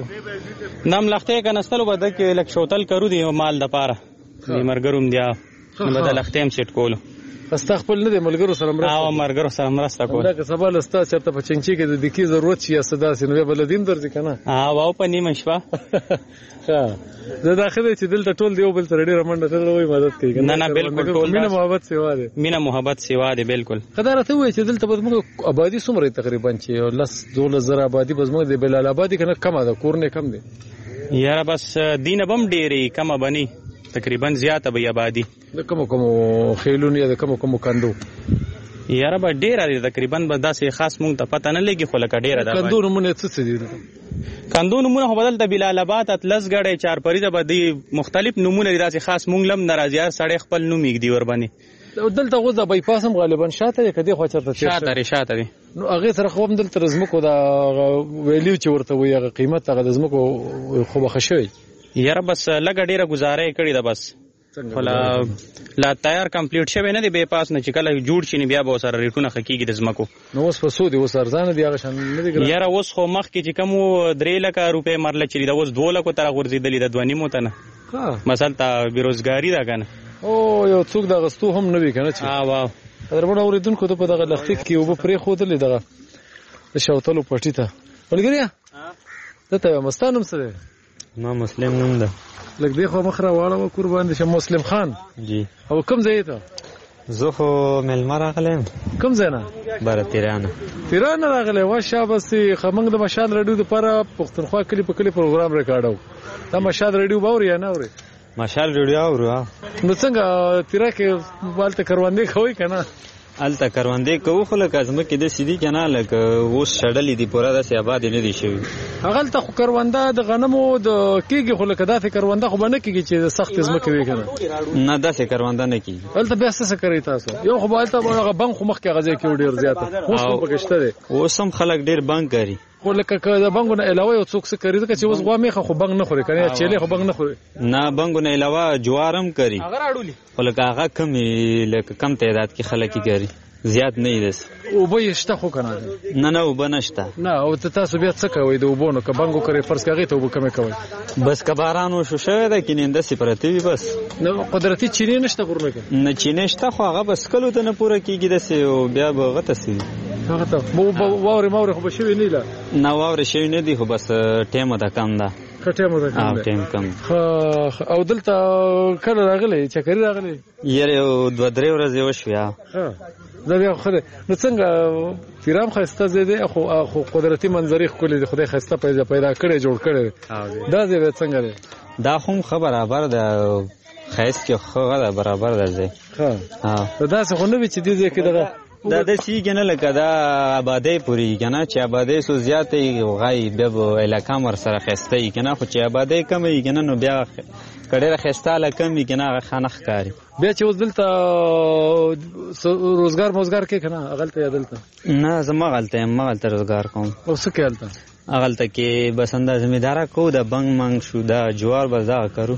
نام لخته کنستلو بده کې لک شوتل کرو دی مال د پاره مرګروم دی نو بده لختم سیټ کولو استا خپل نه دی ملګرو سره مرسته او مرګرو سره مرسته کول دا که سبا لستا چرته په چنچي کې د دکی ضرورت شي اسدا سينو بلدین درځي کنه ها واو په نیمه شپه ها زه داخله چې دلته ټول دیو بل تر ډیره منډه ته وای مدد کوي نه نه بالکل ټول مینه محبت سیوا دی مینه محبت سیوا دی بالکل خدای راته وای چې دلته به موږ آبادی څومره تقریبا چې لس دوله زره آبادی به موږ د بلال آبادی کنه کم ده کور نه کم دی یاره بس دینه بم ډیری کم بني تقریبا زیاته به آبادی د کوم کوم خیلون یا د کوم کوم کندو یاره به ډیره دي تقریبا به داسې خاص مونږ ته پته نه لګي خو لکه ډیره ده کندو نمونه څه څه دي کندو نمونه خو بدل ته بلال آباد اتلس غړې چار پریزه به دي مختلف نمونه دي داسې خاص مونږ لم ناراضیار سړی خپل نوم یګ دی ور باندې دلته غوځه بای پاسم غالبا شاته کدي خو چرته شاته ری شاته دي نو هغه سره خو هم دلته رزمکو دا ویلیو چې ورته وي هغه قیمت هغه د زمکو خو بخښوي یاره بس لګ ډیره گزاره کړی دا بس ولا لا تیار کمپلیټ شوی نه دی به پاس نه چې کله جوړ شي بیا به سره ریټونه خکېږي د زمکو نو اوس په سودی اوس ارزانه دی هغه شان نه دی یاره اوس خو مخ کې چې کوم درې لکه روپې مرله چلی دا اوس دوه لکو تر غورځېدلې د دوه نیمو ته نه ها مثلا تا بیروزګاری دا کنه او یو څوک د غستو هم نه وی کنه چې ها واه دربونه اوریدونکو ته په دغه لختې کې وب پرې خودلې دغه شاوتلو پټی ته ولګریا ته ته مستانم سره ما مسلم نوم ده لکه دی خو مخره واړه و قربان دي شه مسلم خان جی او کوم ځای ته زه خو مېلمه راغلی کوم ځای نه؟ بره تیرانه. تیرانه راغلی وه شابسې ښه موږ د مشال راډیو دپاره پښتونخوا کلي په کلي پروګرام ریکارډو. دا مشال راډیو به اورې یا نه اورې؟ مشال راډیو اورو. نو څنګه تیرا کې هلته کروندې کوئ که نه؟ هلته کروندې کوو خو لکه ځمکې داسې دي که نه لکه اوس شړلې دي پوره داسې آبادې نه دي شوي. هغلته خو کرونده د غنمو د کېږي خو لکه داسې کرونده خو به نه کېږي چې سختې ځمکې وي که نه؟ نه داسې کرونده نه کېږي. هلته بیا څه څه کوئ تاسو؟ یو خو به هلته هغه بنګ خو مخکې هغه ځای کې و ډېر زیاته، اوس هم پکې شته دی. اوس هم خلک ډېر بنګ کوي خو لکه که د بنګو نه علاوه یو څوک څه کوي ځکه چې اوس غوا میخه خو بنګ نه خوري که نه یا چیلې خو بنګ نه خوري. نه بنګو نه علاوه جوار هم کوي خو لکه هغه کمې لکه کم تعداد کې خلک یې کوي، زیات نه یې داسې. اوبه یې شته خو که نه؟ نه نه اوبه نشته. نه او تاسو بیا څه کوئ د اوبو نو که بنګ وکړئ فرض کړئ هغې ته اوبه کمې کوئ؟ بس که باران وشو شوی ده کینې داسې پرتې وي بس. نو قدرتي چینې نشته غرونه کې؟ نه چینې شته خو هغه بس کلو ته نه پوره کېږي داسې او بیا به هغه ته څه وي. هغه ته واورې ماورې خو به شوي نه؟ نه واورې شوي نه دي خو بس ټیمه ده کم ده. ښه ټیمه ده کم ده. ټیم کم. او دلته کله راغلی چکري راغلی؟ یاره یو دوه درې ورځې وشوې. دا بیا خو نو څنګه تیرام ښایسته ځای دی خو قدرتي منظرې ښکلې دي، خدای ښایسته پیدا کړی جوړ کړی دی. دا ځای بیا څنګه دی؟ دا خو هم ښه برابر ده ښایست کې ښه ده برابر ده ځای. ښه داسې خو نه وي چې دې ځای کې دغه دا داسې یي که نه لکه دا آبادۍ پورې که نه چې آبادۍ څو زیاته یي غایي بیا به علاقه هم ورسره ښایسته یي که نه خو چې آبادۍ کمه یي که نه نو بیا که ډېره ښایسته علاقه هم وي که نه هغه ښه نه ښکاري. بیا چې اوس دلته روزګار موزګار کې که نه هغلته یا دلته؟ نه زه مغلته یم مغلته روزګار کوم. او څه کوې هلته؟ هغلته کې بس انده زمینداره کوو د بنګ منګ شو دا جوار بس دغه کرو.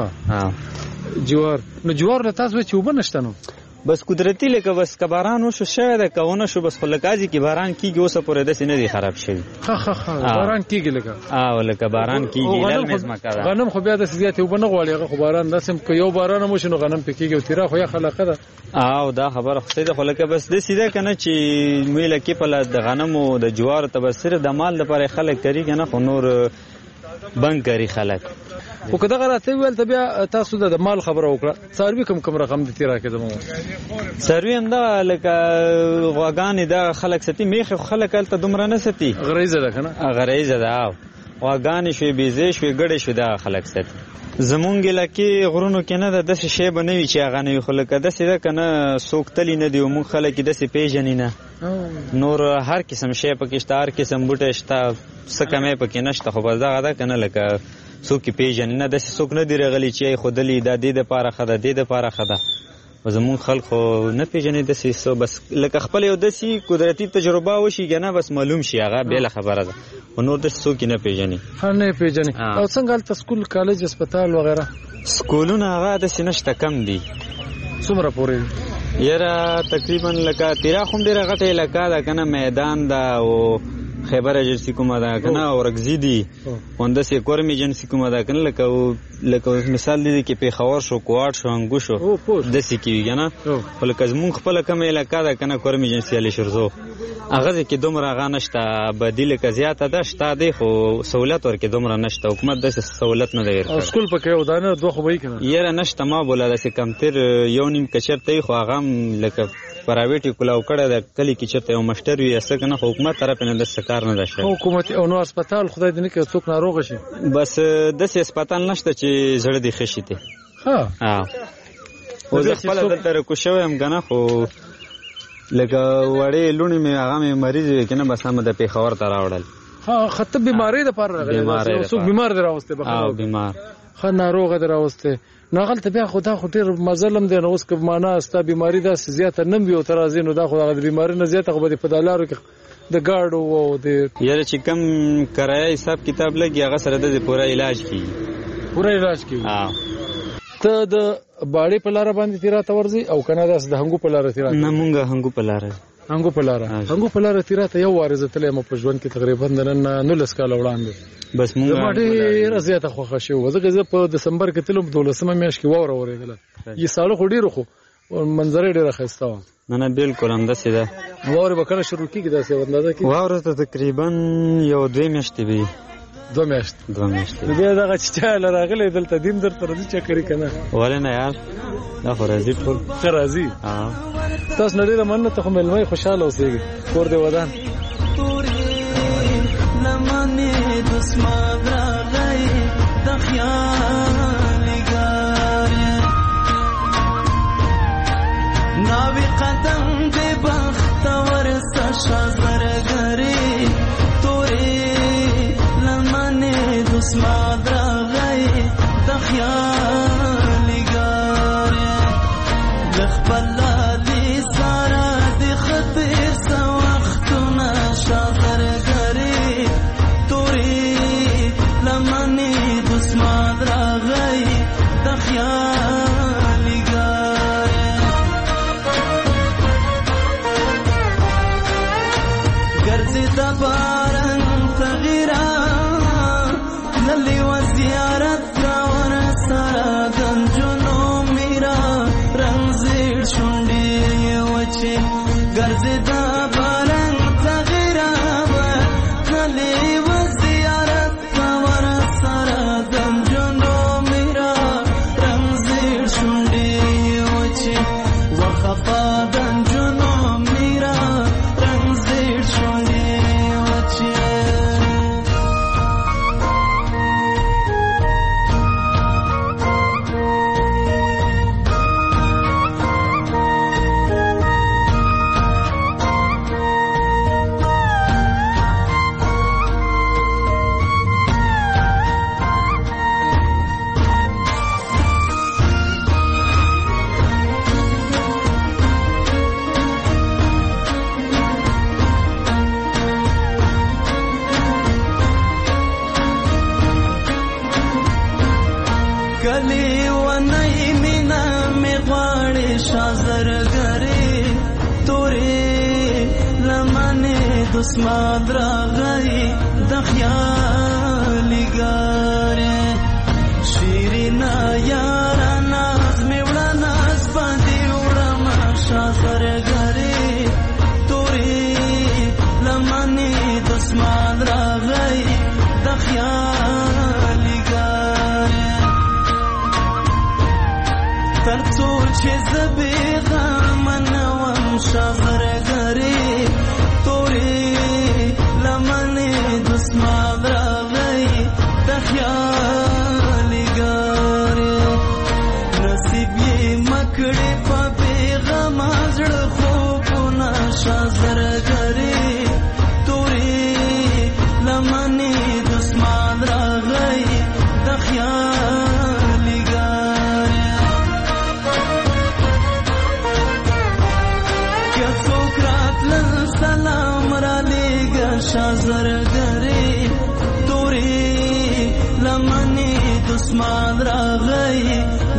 ښه جوار نو جوار له تاسو چې اوبه نشته نو بس قدرتي لکه بس که باران وشو شوی ده که ونه شو بس خو لکه ازي کې باران کېږي اوسه پورې داسې نه دي خراب شوي. ښه ښه ښه باران کېږي لکه او لکه باران کېږي للمې ځمکه ده. غنم خو بیا داسې زیاتې اوبه نه غواړي هغه خو باران داسې که یو باران هم وشي نو غنم پرې کېږي او تیرا خو یخه علاقه ده. او دا خبره خو صحیح ده خو لکه بس داسې ده که نه چې موږ لکې په د غنمو د جوارو ته بس صرف د مال دپاره خلک کوي که نه خو نور بنګ کوي خلک. خو که دغه راته ویل ته بیا تاسو د مال خبره وکړه څاروي کوم کوم رقم د تیرا کې زموږ څاروي همدغه لکه غواګانې دغه خلک ساتي میخې خو خلک هلته دومره نه ساتي. غریزه ده که نه؟ غریزه ده او غواګانې شوې بیزې شوې ګډې شوې دغه خلک ساتي. زمونږ علاقې غرونو کې نه ده داسې شی به نه وي چې هغه نه وي خو لکه داسې ده که نه څوک تلي نه دي او موږ خلک یې داسې پېژني نه. نور هر قسم شی پکې شته هر قسم بوټی شته څه کمی پکې نشته خو بس دغه ده که نه لکه څوک یې پېژني نه داسې څوک نه دي راغلي چې یې ښودلي دا دې دپاره ښه ده دې دپاره ښه ده. زمونږ خلک خو نه پېژني داسې څه بس لکه خپله یو داسې قدرتي تجربه وشي که نه بس معلوم شي هغه بېله خبره ده خو نور داسې څوک یې نه پېژني. ښه نه یې پېژني. او څنګه هلته سکول کالج اسپتال وغیره؟ سکولونه هغه داسې نشته کم دي. څومره پورې؟ یاره تقریبا لکه تیرا خو هم ډېره غټه علاقه ده که نه میدان ده او خیبر ایجنسي کومه ده که نه اورکزي دي همداسې کورم ایجنسي کومه ده که نه لکه لکه مثال دی کې پېښور شو کوهاټ شو انګو شو داسې کې وي که نه خو لکه زمونږ خپله کومه علاقه ده که نه کورم ایجنسي علي شرزو هغه کې دومره هغه نشته آبادي لکه زیاته ده شته دی خو سهولت ورکې دومره نشته حکومت داسې سهولت نه دی ورکړی. او سکول پکې یو دانه دوه خو به وي که نه؟ یاره نشته ما بوله داسې کمتر یو نیم که چېرته وي خو هغه هم لکه پرایویټ یې کلاو کړی ده کلي کې چېرته یو مشټر وي یا څه که نه خو حکومت طرف نه داسې کار نه ده شوی. حکومتي او نو هسپتال خدای دې نه کړي څوک ناروغه شي؟ بس داسې هسپتال نشته چې زړه دې ښه شي دی. ښه خو زه خپله دلته رکو شوی یم که نه خو لکه وړې لوڼې مې هغه مې مریض وي که نه بس هم د پېښور ته راوړل. ها خطه بیماری دپاره راغلی څوک بیمار دی راوستی؟ او بیمار ښه ناروغه دی راوستی نو هغلته بیا خو دا خو ډېر مزل هم دی نو اوس که معنا ستا بیماري داسې زیاته نه وي او ته راځې نو دا خو هغه د بیماري نه زیاته خو به دې په دا لارو کې د ګاډو او د یاره چې کم کرایه حساب کتاب لګي هغه سره د پوره علاج کېږي. پوره علاج کېږي. ته د باړې په لاره باندې تیرا ته ورځې او که نه داسې د هنګو په لاره تیرا؟ نه مونږ هنګو په لاره هنګو په لاره هنګو په لاره تیرا ته یو وارې زه تللی یم په ژوند کې تقریبا د نن نولس کاله وړاندې. بس مونږ زما ډېره زیاته خوښه شوې وه ځکه زه په دسمبر کې تلم دولسمه میاشت کې واوره ورېدله یې ساړه خو ډېرو خو منظره ډېره ښایسته وه. نه نه بالکل همداسې ده. واورې به کله شروع کېږي داسې اندازه کې؟ واوره ته تقریبا یو دوې میاشتې به وي. دوه میاشتې دوه میاشتې بیا دغه چې چا راغلی دلته دین درته راځي چکرې که نه ولې نه یار دا خو راځي ټول ښه راځي تاسو نه ډېره مننه ته خو مېلمه یې خوشحاله اوسېږي کور دې ودان ناوی قدم دے بختور سشا زرگری توری لمن دسماد را غی دخیالی گاری دخبلا دی سارا دی خطیر سوختنا شا زرگری توری لمن دسماد را غی دخیالی گاری گرزیده بارن تغییرا نلی و زیارت گاور سرا گنجونو میرا رنگ زیر شنڈی وچی گرزیده بارن تغییرا نلی و زیارت گاور سرا گنجونو میرا رنگ زیر شنڈی وچی وخفا گنجونو میرا رنگ زیر شنڈی وچی کلی و نئی مینا می غواړي شازرګری تورې لمنې دسماد راغی د خیالي ګارې شیرینا یارا ناز می وړه ناز باندې وړم شازرګری تورې لمنې دسماد راغی د خیالي ګارې ترڅو چې زبې غمنوم شازرګری تورې لمنې دسماد راغی د خیالي ګارې نصیب یې مکړې په بېغمه زړه خوبونه شازرګری تورې لمنې دسماد راغی د خیالي ګارې سلام را لیگا شازرگری توری لمنی دسماد را غی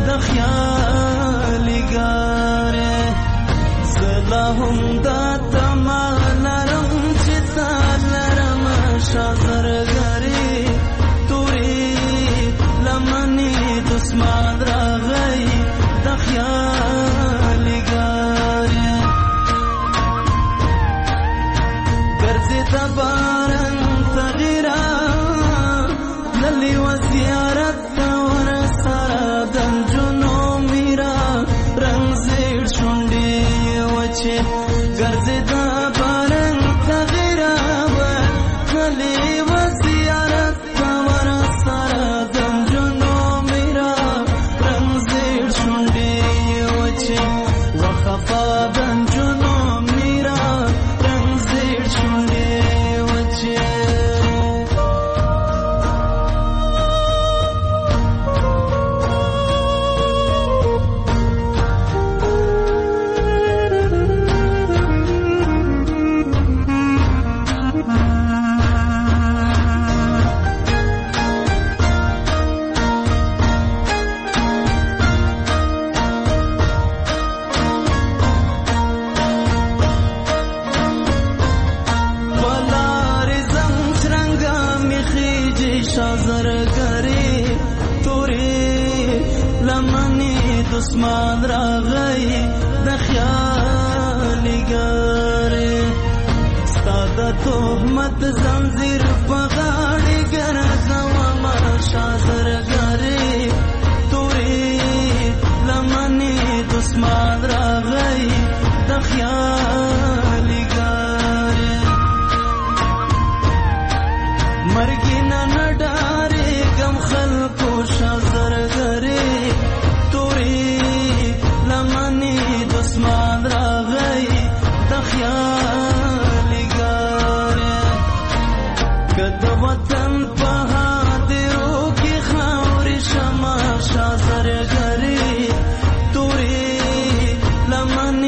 دخیالی گاره زلاهم دا تمال لرم چتا لرم شازرگری توری لمنی دسماد را غی دخیالی گاره تبارن تغیرا للی و زیارت دور سرا گنجونو میرا رنگ زیر شنڈی وچی گرزی تبارن تغیرا للی و زیارت دور سرا گنجونو میرا رنگ زیر شنڈی وچی وخفا گنجونو میرا رنگ زیر شنڈی شازرګری تورې لمنې دسماد راغی د خیالي ګارې ستا د تهمت زنځیر په غاړې ګرځي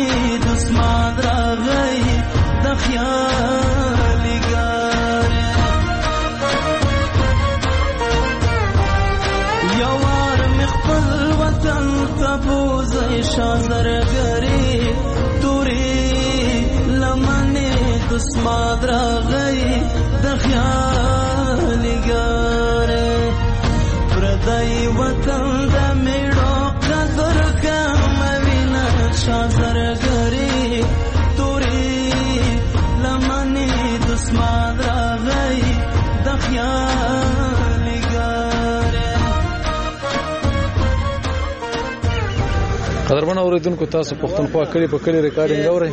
دسمات راغی د خیالي ګارې یو وار مې خپل وطن ته بوځئ شازرګرې تورې لمنې دسمات راغی د خیالي ګارې پردی وطن د میړو قدر کم وینه شازرګرې تورې لمنې دسمات راغی د خیالي ګارې. قدرمن اوریدونکو تاسو پښتونخوا کلی په کلی ریکارډینګ اورئ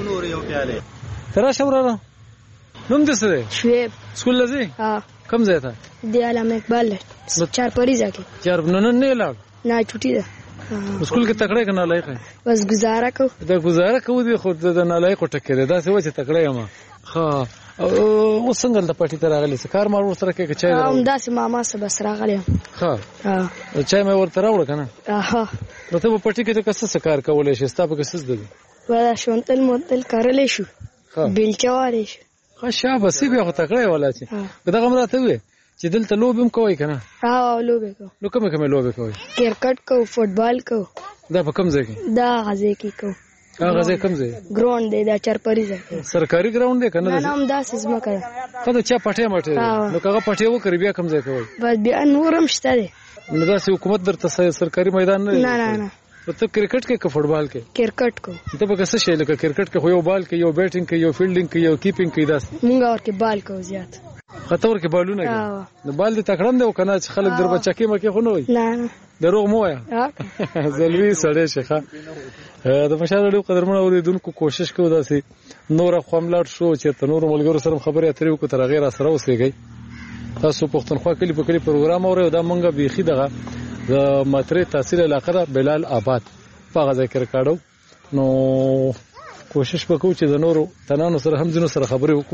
تراشه وراله نوم دې څه دی؟ شعیب. سکول لځې؟ ها. کوم ځای ته؟ د علامه اقبال چار پریزه کې. چار نن نه لاړ؟ نه چټي ده. سکول کې تکړه کنه لایق بس گزاره کو. دا گزاره کو دي خو د نالایق ټکره دا څه و چې تکړه یم. ها او څنګه د پټی تر راغلی کار مار ور سره کې چای هم داسې ماما سره بس راغلی. ها ها چای مې ورته راوړ کنه. ها نو ته په پټی کې ته څه کار کولای شې ستا په څه زده دي؟ ولا شونتل مونتل کارلې شو. بیلچوارې شو. ها شابه سی بیا خو تکړه ولا چې دا غمراته وي چې دلته لوبم کوي کنه. ها لوبې کو. نو کومه کومه لوبې کوي؟ کرکټ کو فوټبال کو. دا په کوم ځای کې؟ دا غزه کې کو. هغه ځای کوم ځای؟ ګراوند دی دا چرپریزه. سرکاري ګراوند دی کنه؟ نه هم داسې زما کړه. خدای چا پټه ماټه نو هغه پټه وکړي بیا کوم ځای کوي؟ بس بیا نورم شته دی. نو داسې حکومت درته سرکاري میدان نه؟ نه نه نه. ته کرکټ کې که فوټبال کې؟ کرکټ کو. ته به څه شي لکه کرکټ کې خو یو بال کې یو بیټینګ کې یو فیلډینګ کې یو کیپینګ کې داس. مونږ ورکه بال کو زیات. خطر کې بالونه کې. نو بال دې تکړم دی کنه چې خلک در بچا کې مکه خو نه وي. نه نه. دروغ مو یا. زلوی سړی شيخه. د مشاهده قدرمن اوریدونکو کوشش کوو داسې نور خپلملات شو چې تنور ملګرو سره خبرې اترې وکړو تر غیر سره اوسېږي. تاسو پښتونخوا کلی په کلی پروګرام اورئ دا مونږه بيخي دغه د ماترې تحصیل علاقه ده بلال آباد په غزا کې ریکارډو. نو کوشش وکړو چې د نورو تنانو سره هم ځینو سره خبرې وکړو.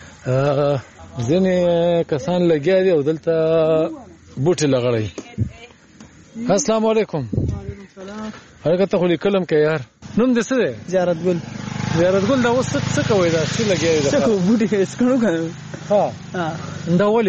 ځینې کسان لګیا دي او دلته بوټي لغړی. السلام علیکم. هغه ته خو لیکلم کې یار نوم دې څه دی؟ زیارت ګل. زیارت ګل دا اوس څه کوي دا څه لګیا دی؟ څه کوو بوټي اسکړو کنه. ها دا ولې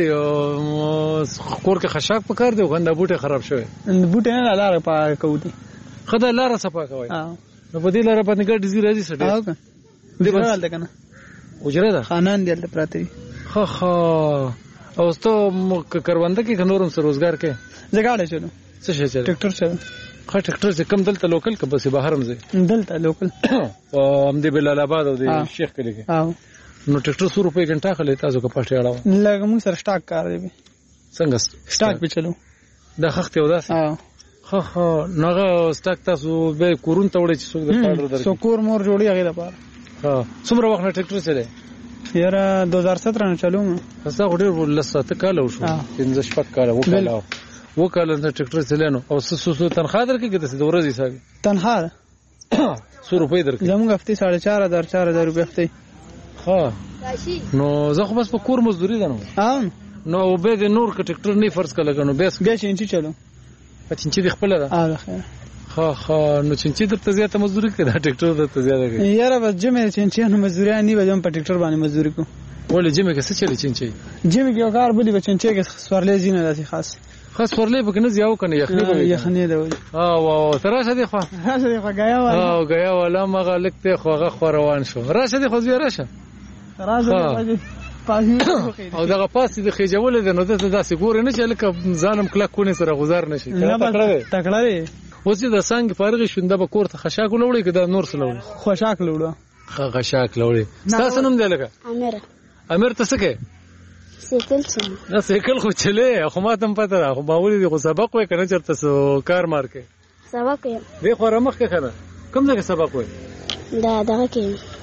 کور کې خشاک پکار دی غنده بوټي خراب شوی؟ بوټي نه لاره پاک کوو دي. خدای لاره صفا کوي. نو په دې لاره باندې ګډ زی راځي سړي. ها دې بل کنه. وجره ده خانان دی دلته پراته دي. خا خا او ته کرونده کې نورم سره روزګار کې زګاړې چلو. څه شي چلو؟ ټریکټر چلو. خا ټریکټر چې کم دلته لوکل که بس بهرم ځي؟ دلته لوکل. ام دې بلال آباد او دې شیخ کلی کې. ها نو ټریکټر څو روپے غنټه خلې تاسو کو پټه اړه؟ لږ موږ سره سٹاک کار دی. څنګه سٹاک به چلو؟ دا خخت یو داس. ها خا خا نغه سٹاک تاسو به کورون ته وړي چې څوک د کارډر درکې. سو کور مور جوړي هغه لپاره. ها څومره وخت نه ټریکټر چلے؟ یاره دو هزار سत्रह نه چلو ما. تاسو غوډیر ولسته کال وشو. پنځه شپږ کال وکاله. وکاله نه ټریکټر چلینو او سسو تنخواه درکې کته د ورځې حساب؟ تنخواه څو روپے درکې؟ زموږ هفتې ساڑھے چار هزار چار هزار روپے هفتې. ها نو زه خو بس په کور مزدوري ده نو. ها نو به د نور ک ټریکټر نه فرض کله کنه بس بیا چینچی چلو. په چینچی د خپل ده. ها خیر. ها ها نو چینچی د تزیات مزدوري کړه ټریکټر د تزیات کړه. یاره بس جمع چینچی نو مزدوري نه وځم په ټریکټر باندې مزدوري کو. ولې جمع کې څه چلی چینچی؟ جمع کې کار بلی په چینچی کې سوارلې زینه داسي خاص. خاص ورلې به کنه زیاو کنه یخنی به یخنی ده. ها وا تراشه دی خو. راشه دی خو غیا ولا. ها غیا ولا مغه لکته خو هغه خو روان شو. راشه دی خو زیاره راشه. راشه دی پاسې او دغه پاسې د خېجول ده نو دته داسې ګور نه چې لکه ځانم کلک کونه سره گزار نشي. تکړه تکړه دی. اوس د سانګ فارغ شونده به کور ته خشاک لوړی کده نور سره لوړی. خوشاک لوړو. خا خشاک لوړی. تاسو نوم دی لکه؟ امیر. امیر ته څه کې؟ سیکل چلو. دا سیکل خو چلے خو ما تم پته را خو باولې دی خو سبق وای کنه چرته سو کار مار کې. سبق یې. دی خو رمخ کې کنه. کوم ځای کې سبق وای؟ دا دا کې.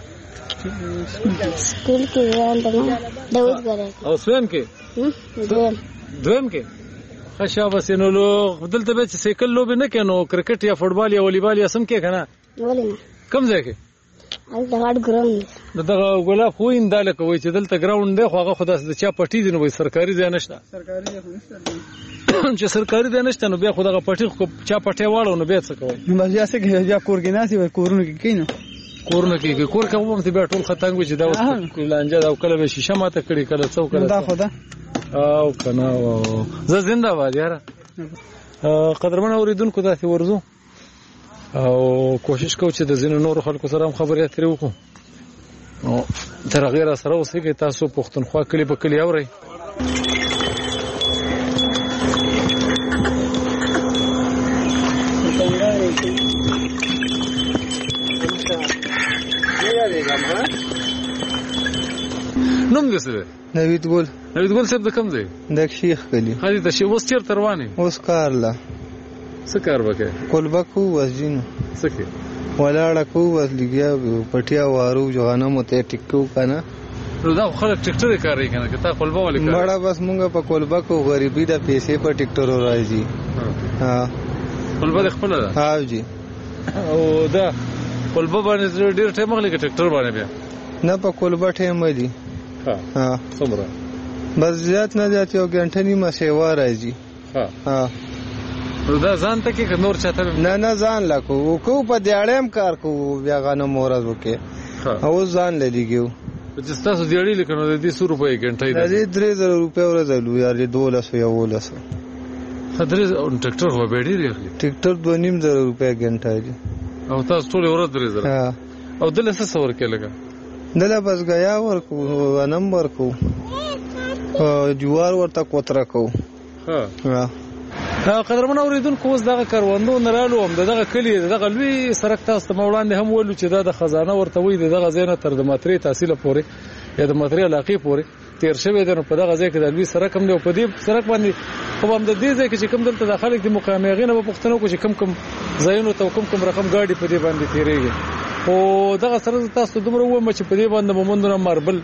سکول کې راندم داوود غره. او سویم کې؟ هم دویم. دویم کې؟ خشا بس نو لو دلته به سیکل لوب نه کینو کرکټ یا فوټبال یا والیبال یا سم کې کنه. ولې نه؟ کوم ځای کې؟ دا هارد ګراوند. دا ګلاب خو انده کوي چې دلته ګراوند دی خو هغه خدای د چا پټی دی نو وای سرکاري ځای نشته. سرکاري ځای نشته. چې سرکاري ځای نشته نو بیا خدای پټی خو چا پټی واړو نو بیا څه کوي؟ نو بیا څه کې بیا کور کې ناسي وای کورونه کې کینو. کورونه کې کور کې هم ته بیا ټول ختنګ وي چې دا لانجه دا کله به شیشه ماته کړي کله څو کله دا خو ده او کنه زه زنده باد یاره قدرمن اوریدونکو داسې ورزو او کوشش کوو چې د ځینو نورو خلکو سره هم خبرې اترې وکړو او تر هغې را سره اوسئ تاسو پښتونخوا کلي په کلي اورئ نوم دې څه دی؟ نوید ګل. نوید ګل صاحب د کوم ځای؟ د شیخ کلي. ښه دي د شیخ. اوس چېرته روان یې؟ اوس کار له. څه کار به کوې؟ کلبه کوو اوس ځینو. څه کوې؟ ولاړه کوو اوس لګیا پټیا وارو جو غنمو ته ټیک کوو که نه. نو دا خو خلک ټیکټر یې کاروي که نه که تا کلبه ولې کاروي؟ مړه بس مونږ په کلبه کوو غریبي ده پیسې په ټیکټرو راځي. کلبه دې خپله ده؟ ها جي. او دا کلبه باندې ډېر ټایم اخلي که ټیکټر باندې بیا؟ نه په کلبه ټایم دي. ها څومره؟ بس زیات نه زیات یو ګنټه نیمه سیوا راځي. ها نو دا ځان ته کې که نور چاته؟ نه نه ځان لا کوو کوو په دیاړی هم کار کوو بیا غنم ورځ وکې اوس ځان له لګیو. چې ستاسو دیاړي لکه نو د دې څو روپۍ ګنټه د دې درې زره روپۍ ورځ الو یا د دولسو یولسو. ښه درې ټیکټر خو بیا ډېرې اخلي. ټیکټر دوه نیم زره روپۍ ګنټه دي. او تاسو ټولې ورځ درې زره؟ او دله څه څه ورکوې لکه؟ دله بس ګیا ورکو غنم ورکو جوار ورته کوتره کوو. ها قدرمن اوریدونکو اوس دغه کروندو نه رالو هم دغه کلي دغه لوی سړک تاسو ته وړاندې هم ویلو چې دا د خزانه ورته وایي د دغه ځای نه تر د مطرې تحصیله پورې یا د مطرې علاقې پورې تېر شوی دی. نو په دغه ځای کې د لوی سړک هم دی او په دې سړک باندې خو هم د دې ځای کې چې کوم دلته د خلک د مقام هغې نه به پوښتنه وکړو چې کوم کوم ځایونو ته کوم کوم رقم ګاډي په دې باندې تېرېږي. خو دغه سره تاسو دومره ووایم چې په دې باندې مومندو نه ماربل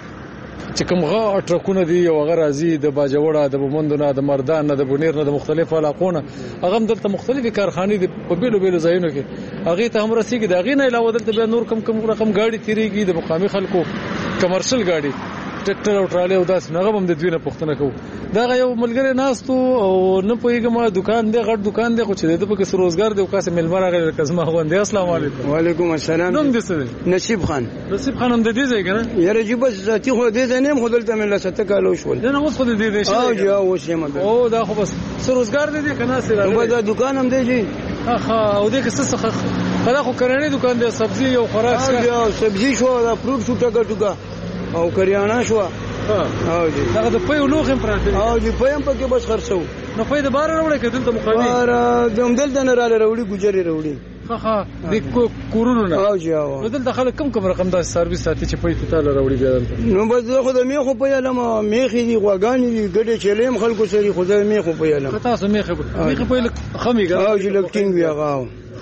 چې کوم غا ټرکونه دي او هغه راځي د باجوړه د مومندو نه د مردان نه د بونیر نه د مختلفو علاقو نه هغه هم دلته مختلفې کارخانې دي په بیلو بیلو ځایونو کې هغې ته هم رسېږي. د هغې نه علاوه دلته بیا نور کم کم رقم ګاډي تېرېږي د مقامي خلکو کمرشل ګاډي ټریکټر او ټرالي او داسې نو هغه هم د دوی نه پوښتنه کوو. دغه یو ملګری ناست او نه پوهېږم دکان دی غټ دکان دی خو چې د ده پکې څه روزګار دی او کاسې مېلمه راغلی لکه زما غوندې. السلام علیکم. وعلیکم السلام. نوم دې څه دی؟ نصیب خان. نصیب خان هم د دې ځای که نه؟ یاره جي بس ذاتي خو د دې ځای نه یم خو دلته مې له سته کاله وشول. نه نه اوس خو د دې ځای شوی. او جي اوس یم. او دا خو بس څه روزګار دی دی که ناستې راغلی؟ دا دکان هم دی جي. ښه او دې کې څه څه دا خو کرنې دکان دی سبزي او خوراک او سبزي شو دا فروټ شو ټکه ټوکه او کریانه شو. او جی دغه د پیو لوخ هم پراته. او جی پیم پکې بس خرڅو. نو پې د بار راوړې کدل ته مقامي بار د همدل نه راړې راوړي ګجري راوړي. ها ها د کورونو نه. او جی او نو دلته خلک کم کم رقم دا سرویس ساتي چې پې ته راوړي بیا دلته. نو بس خو د میخو په علم میخي دي غواګانی دي ګډه چلیم خلکو سری خو د میخو په علم. تاسو میخه میخه په خمي ګر. او جی لکټینګ بیا غاو.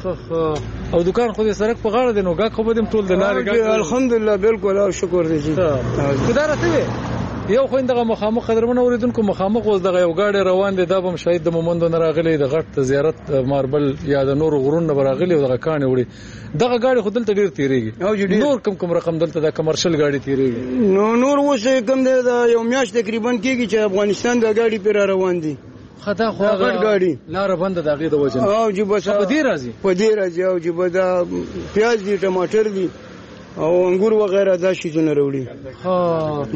او دکان خو د سړک په غاړه دی نو ګاک خو به دم ټول د لارې ګاک. الحمدلله بالکل او شکر دی جی. خدای راته یو خو دغه مخامخ قدرمن اوریدونکو مخامخ اوس دغه یو گاډي روان دي دا به شاید د مومندو نه راغلي د غټ زیارت ماربل یا د نور غرون نه راغلي او دغه کانې وړي دغه گاډي خو دلته ډیر تیریږي. نور کم کم رقم دلته د کمرشل گاډي تیریږي. نو نور اوس کم دی دا یو میاشت تقریبا کېږي چې افغانستان د گاډي پر روان دي. خدا خو غټ گاډي لار بند د هغې د وجه او جی بس په دې راځي په دې راځي او جی به دا پیاز دي ټماټر دي او انګور وغیرہ دا شیزونه راوړي. ها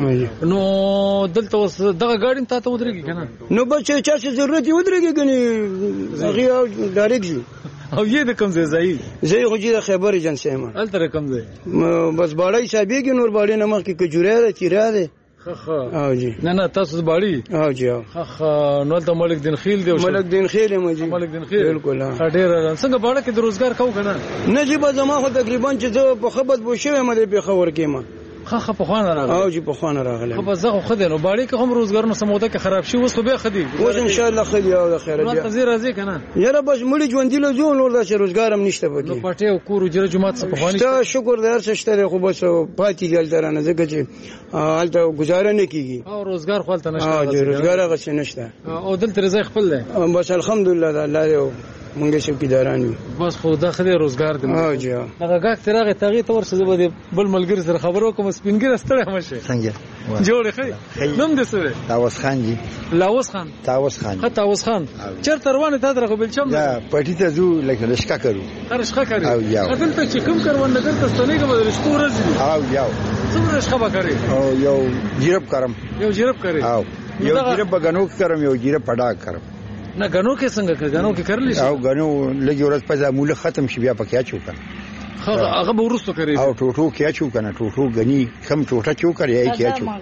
نو دلته اوس دغه ګاډي ته ته ودرېږي که نه؟ نو بس چې چا چې ضرورت یې ودرېږي ګنې هغې ډایرکټ ځي. او یې د کوم ځای ځایي؟ زه خو چې د خیبر ایجنسۍ یم. هلته د کوم ځای؟ بس باړی حسابېږي نور باړې نه مخکې کجوریا ده تیرا ده. او جی نه نه تاسو باړی. او جی او خه نو ته ملک دین خیل دی. ملک دین خیل یم جی. ملک دین خیل بالکل. ډېر څنګه باړه کې د روزګار کو کنه؟ نه جی به زما خو تقریبا چې زه په خبرت بو شوی مده په خبر کې ما. خه په خوانه راغلی. او جی په خوانه راغلی. خو زه خو خدای نو باړی کې هم روزګار نو سموده کې خراب شي اوس به خدي. اوس ان شاء الله خدي او خیر دی. نو تزي راځي کنه؟ یاره بس مړي ژوند له ځون نور د روزګار هم نشته پکې. نو پټه او کور جره جماعت څخه په خوانه. ته شکر دې هر څه شته خو بس پاتې ګل درانه ځکه چې حالته گزاره نه کیږي. او روزګار خپل ته نشته. او روزګار هغه څه نشته. او دلته رزق خپل دی. بس الحمدلله الله دې مونږ چوکیداران یو. بس خو دا خدای روزګار دی. ها جی. هغه ګاک ترغه تاغي تور څه به بل ملګری سره خبرو کوم سپینګر ستړی مشه. څنګه؟ جوړ خې. نوم دې سره؟ تاوس خان جی. لاوس خان. تاوس خان. ها تاوس خان. چرته روانه تا درغه بل چم؟ دا پټی ته زو لکه لشکا کړو. لشکا کړو. او یاو. خدل ته چې کوم کاروان نه دلته ستنې کوم د لشکو ورځي. او یاو. څومره لشکا به کوي؟ او یو جیرب کرم. یو جیرب کوي. او یو جیرب بغنو کرم یو جیرب پډا کرم. نه غنو کې څنګه کې غنو کې کړل شي او غنو لګي ورځ په ځموله ختم شي بیا پکې اچو کنه هغه هغه به ورستو کوي او ټوټو کې اچو کنه ټوټو غني کم ټوټه چو کوي ای کې اچو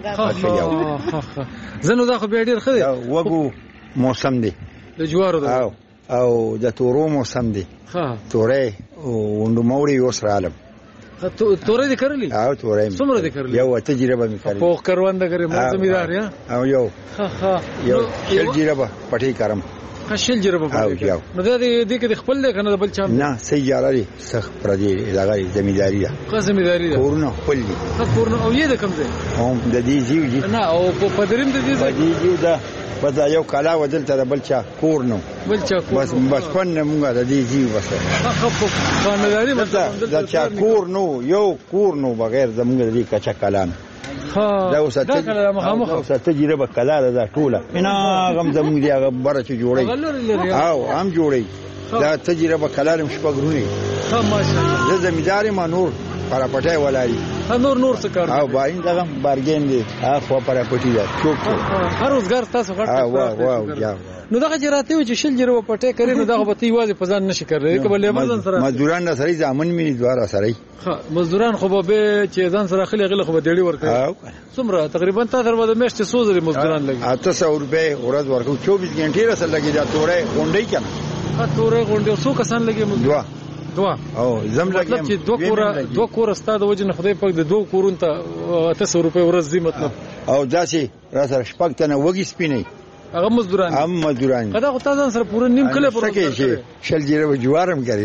زنو دا خو به ډیر خدي وګو موسم دی د جوارو او او د تورو موسم دی ها تورې او وندو موري وسرالم تورې دې کړلې او تورې څومره دې کړلې یو تجربه مې کړې په کروانده کرے مې زمیدار یا او یو ها ها یو شل جربه پټي کرم خشل جربه پټي نو دا دې کې خپل نه کنه بل چا نه سیاره لري سخت پر دې لګای زمیداری ده خو زمیداری ده کورونه خپل دي کورونه او یې د کم ځای هم د دې زیو دي نه او په پدریم د دې ځای دې زیو ده بس یو کلا ودل ته بل چا کور نو بل چا کور بس بس پن موږ د دې زیو بس خو خانداري مطلب دا چا کور نو یو کور نو بغیر زموږ د دې کچا کلان ها دا اوس ته مخامخ اوس ته تجربه کلا ده ټوله انا غم زموږ دی هغه بره چې جوړي او هم جوړي دا تجربه کلا هم شپګرونی ها ماشاءالله زه زمیدار ما نور پر پټای ولاري نور نور څه کار او باین دغه بارګین دی اخو پر پټی دا چوک هر روزګار تاسو غټ واه واه یا نو دغه جراته و چې شل جرو پټه کړي نو دغه به تی واځي پزان نشي کړی کبه لیبل سره مزدوران سره ځامن می دواره سره ها مزدوران خو به چې ځان سره خلی غل خو به ډیړي ورکړي څومره تقریبا تا تر وده مشته سوزري مزدوران لګي اته سو روپے ورځ ورکو چوبیس غنټې رسل لګي دا تورې غونډې کنه ها تورې غونډې څو کسان لګي مزدور دوا او زم لګي مطلب چې دوه کور دوه کور استاد وجه خدای پاک د دوه کورون ته اته سو روپے ورځ دی مطلب او داسي را سره شپږ تنه وګي سپینې هغه مزدوران هم مزدوران کدا خو تاسو سره پوره نیم کله پوره کې شل جیره جوارم کوي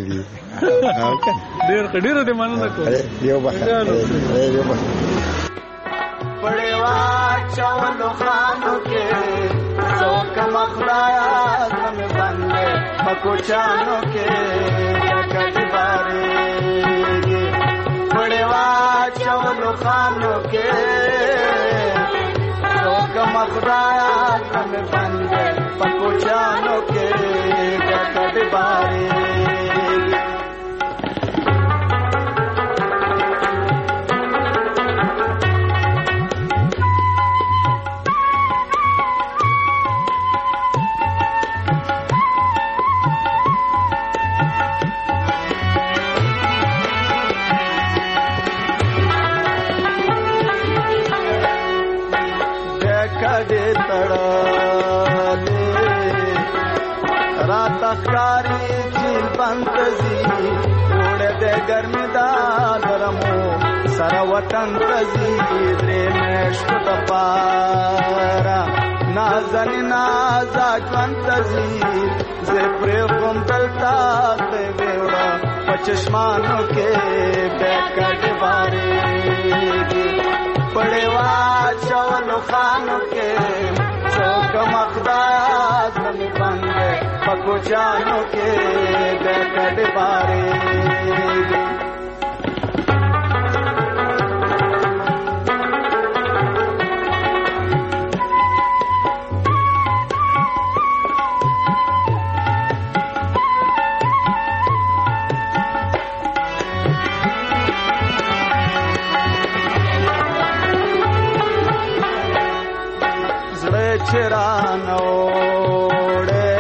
ډیر ډیر دې مننه کو یو بخا یو بخا پړوا چاولو خانو کې څوک مخلایا زم باندې پکو چانو کې کدي باري پړوا چاولو خانو کې څوک مخلایا زم باندې پکو چانو کې کدي باري कारी चील पंतजी उड़े दे गर्मी दा गरमो सर वतन तजी द्रे मेष्ट दपारा नाजन नाजा कंतजी जे प्रेम दलता ते बेवड़ा पचश्मानो के बैकट बारे पड़ेवा चवलो खानो के चौक मखदाज में बंदे पको जानो के बैकट बारे चरानोड़े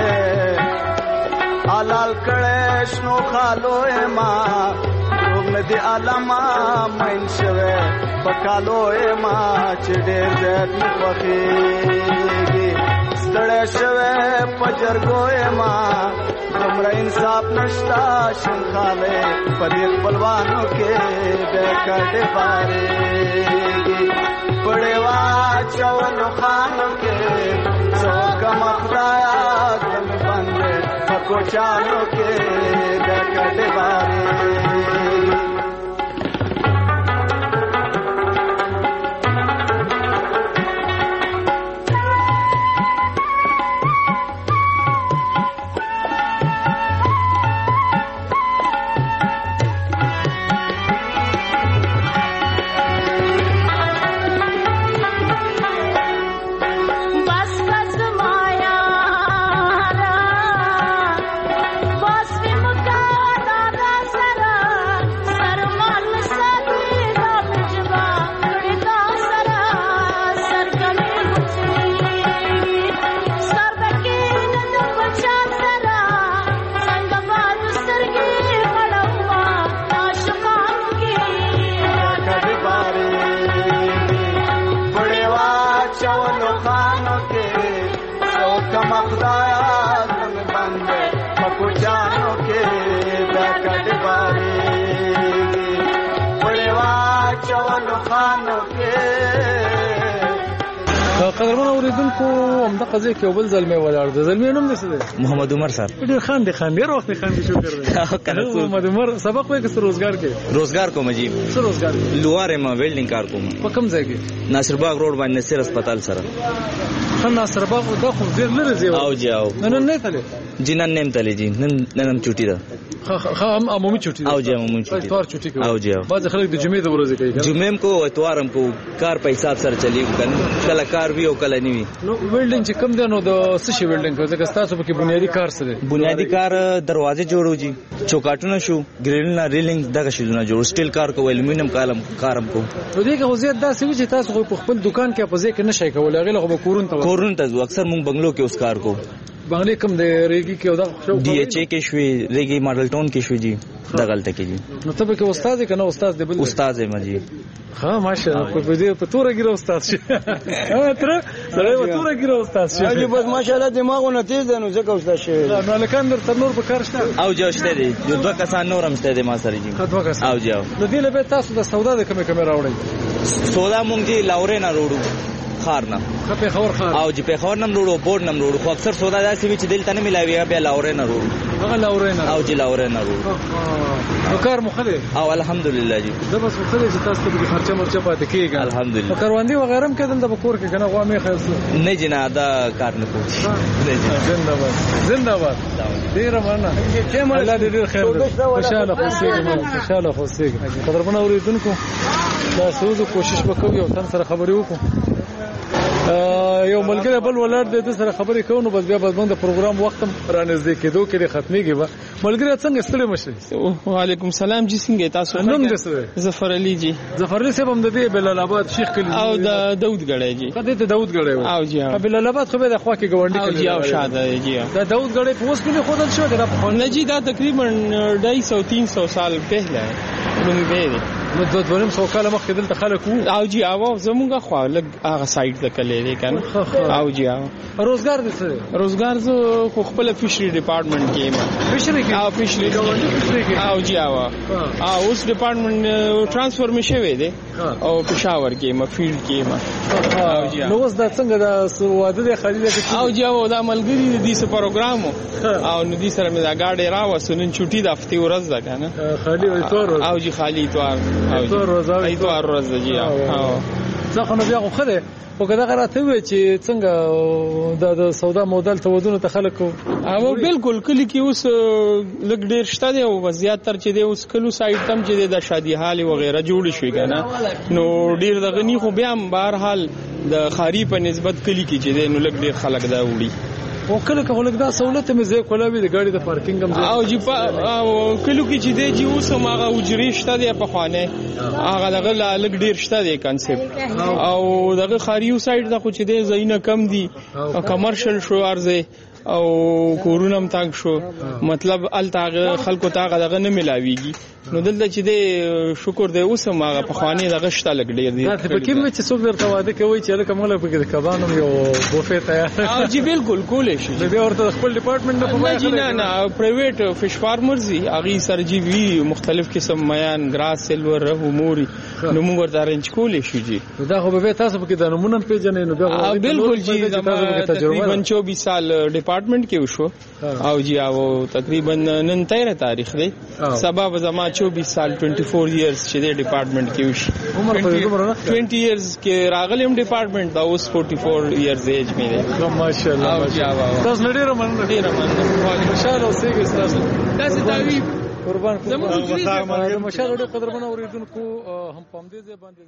आलाल कळेशनो खालोय मा नदी आलामा मनशवे पकालोय मा चिडे जत पखी stळेशवे पजरगोय मा हमरा इंसाफ नष्टा शंखाले पदीर बलवानो के बेकट बारे पड़ेवा चवलो खानो के चौक मखदाया गम बंदे पको चालो के बेकट बारे خانو کې قدرمن اوریدونکو همدا قضیه کې اول زلمه ولاړ د زلمه نوم څه دی؟ محمد عمر صاحب. ډېر خان دي خان ډېر وخت خان دي شکر دی. محمد عمر سبق وایي چې روزګار کې روزګار کوم جی. څه روزګار؟ لواره ما ویلډینګ کار کوم. په کوم ځای کې؟ ناصر باغ روډ باندې نصر هسپتال سره. خان ناصر باغ دا خو ډېر لري زیو. او جی او. نن نه تللی. جی نن نیم تللی جی. نن نن چټي ده. خا هم عمومي چټي. او جی عمومي چټي. اتوار چټي کوي. او جی او. بعض خلک د جمعې د ورځې کوي. جمعې کو اتوارم کو کار په حساب سره چلی کله کار وی او کله نیوي. نو ویلډینګ چې کوم دی نو د څه شي ویلډینګ کوي ځکه تاسو په کې بنیادی کار څه دی؟ بنیادی کار دروازې جوړو جی چوکاټونه شو ګریلونه ریلینګ دغه شیونه جوړ سټیل کار کو الومینیم کالم کارم کو. نو دې کې وضعیت دا سوي چې تاسو په خپل دکان کې په ځای کې نشئ کولای هغه له کورون ته کورون ته اکثر مونږ بنگلو کې اوس کار کو. بنگلې کوم دی ریګي کې او دا ډي ایچ اي کې شوې ریګي ماډل ټاون کې شوې جی دغلته کې جی. نو ته به کې استاد کنه استاد دی بل استاد یم جی. ها ماشاءالله په دې په توره ګیره استاد شي. ها تر سره په توره ګیره استاد شي. اجي بس ماشاءالله دماغونه تیز دي نو ځکه استاد شي. نو لکان در تنور په کار شته او جو شته دي یو دوه کسان نور هم شته دي ما سره جی. دوه کسان او جو نو دې له به تاسو د سودا د کومه کومه راوړی؟ سودا مونږ جی لاورې نه وروړو خارنا په خور خار او جی په خور نم وروړو بورډ نم وروړو خو اکثر سودا داسې وی چې دلته نه ملاوي بیا لاورې نه وروړو. هغه لاورې نه او جی لاورې نه وروړو. نو کار مخله او الحمدلله جی. دا بس مخله چې تاسو ته خرچه مرچه پاتې کیږي الحمدلله. کاروندی وغیرہ هم کېدل د بکور کې کنه غوا مې خیر نه جنا دا کار نه کوي. زنده باد زنده باد ډیر مننه. الله دې ډیر خیر خوشاله خوشاله خوشاله خوشاله. قدرمن اوریدونکو دا سوزو کوشش وکړو یو تن سره خبرې وکړو. یو ملګری بل ولر د سره خبرې کوو نو بس بیا بس باندې پروګرام وختم را نږدې کېدو کې ختميږي به ملګری څنګه ستړي مشري. وعلیکم سلام جی څنګه تاسو؟ نوم دې څه دی؟ ظفر علي جی. ظفر علي صاحب هم د دې بلال آباد شیخ کلی او د داود غړی جی. کله ته داود غړی او جی بلال آباد خو به د خوا کې ګوندې او جی او شاده جی. دا داود غړی په اوس کې خودل شو دا په نه جی دا تقریبا ډای سو تین سو سال پهله نوم دی. نو د دویم سو کال مخکې دلته خلک وو او جی او زمونږه خو لګ هغه سایت ته کله دی کنه او جی او روزګار دې څه روزګار زه خو خپل فشری ډپارټمنټ کې ما فشری کې او فشری کې او جی او او اوس ډپارټمنټ ترانسفر مې شوی دی او پېښور کې ما فیلډ کې ما او جی نو اوس دا څنګه دا واده د خلیده کې او جی او دا ملګری دې څه پروګرامو او نو دې سره مې دا گاډي راوسونن چټي د هفته ورځ ده کنه خالی اتوار او جی خالی اتوار اتوار ورځ اتوار ورځ جی او ځکه نو بیا خو خره او کدا غراته وي چې څنګه د سودا مودل تودونه ته خلک او بالکل کلی کې اوس لګ ډیر شته دی او زیاتره چې دی اوس کلو سایت تم چې د شادي حال وغیرہ جوړ شي کنه نو ډیر د غنی خو بیا بهر حال د خاري په نسبت کلی کې چې دی نو لګ ډیر خلک دا وړي او کله کله دا سہولت مې زه کولاوي د گاډي د پارکینګ هم او جی په کلو کې چې دی جی اوس هغه وجري شته دی په خوانه هغه دغه لګ ډیر شته دی کنسپټ او دغه خاریو سایډ دا خو چې دی زینه کم دي کمرشل شو ارزه او کورونم تاګ شو مطلب ال تاګ خلکو تاګ دغه نه ملاويږي نو دلته چې دی شکر دی اوس هغه په خوانه دغه شته لګ ډیر دی په کوم چې څوک درته واده کوي چې لکه موږ په کې کبانو یو بوفه تیار او جی بالکل کولې شي بیا ورته خپل ډپارټمنټ نه په وایي نه نه پرایویټ فش فارمرز دي هغه سر جی وی مختلف قسم میان ګراس سیلور رهو موري نو موږ ورته ارنج کولې شي جی دا خو به تاسو په کې د نمونه پیژنې نو بیا بالکل جی تقریبا چوبیس سال ډپارټمنټ کې وشو او جی او تقریبا نن تیره تاریخ دی سبب زما چوبیس سال چوبیس ایئرز چې د ډپارټمنټ کې وشي عمر په عمر نه بیس ایئرز کې راغلم ډپارټمنټ دا اوس چوالیس ایئرز ایج مې دی ماشاءالله تاسو ډیره مننه ډیره مننه خوشاله اوسئ تاسو تاسو دا وی قربان زموږ مشاله ډیره قدرمن اوریدونکو هم پام دې باندې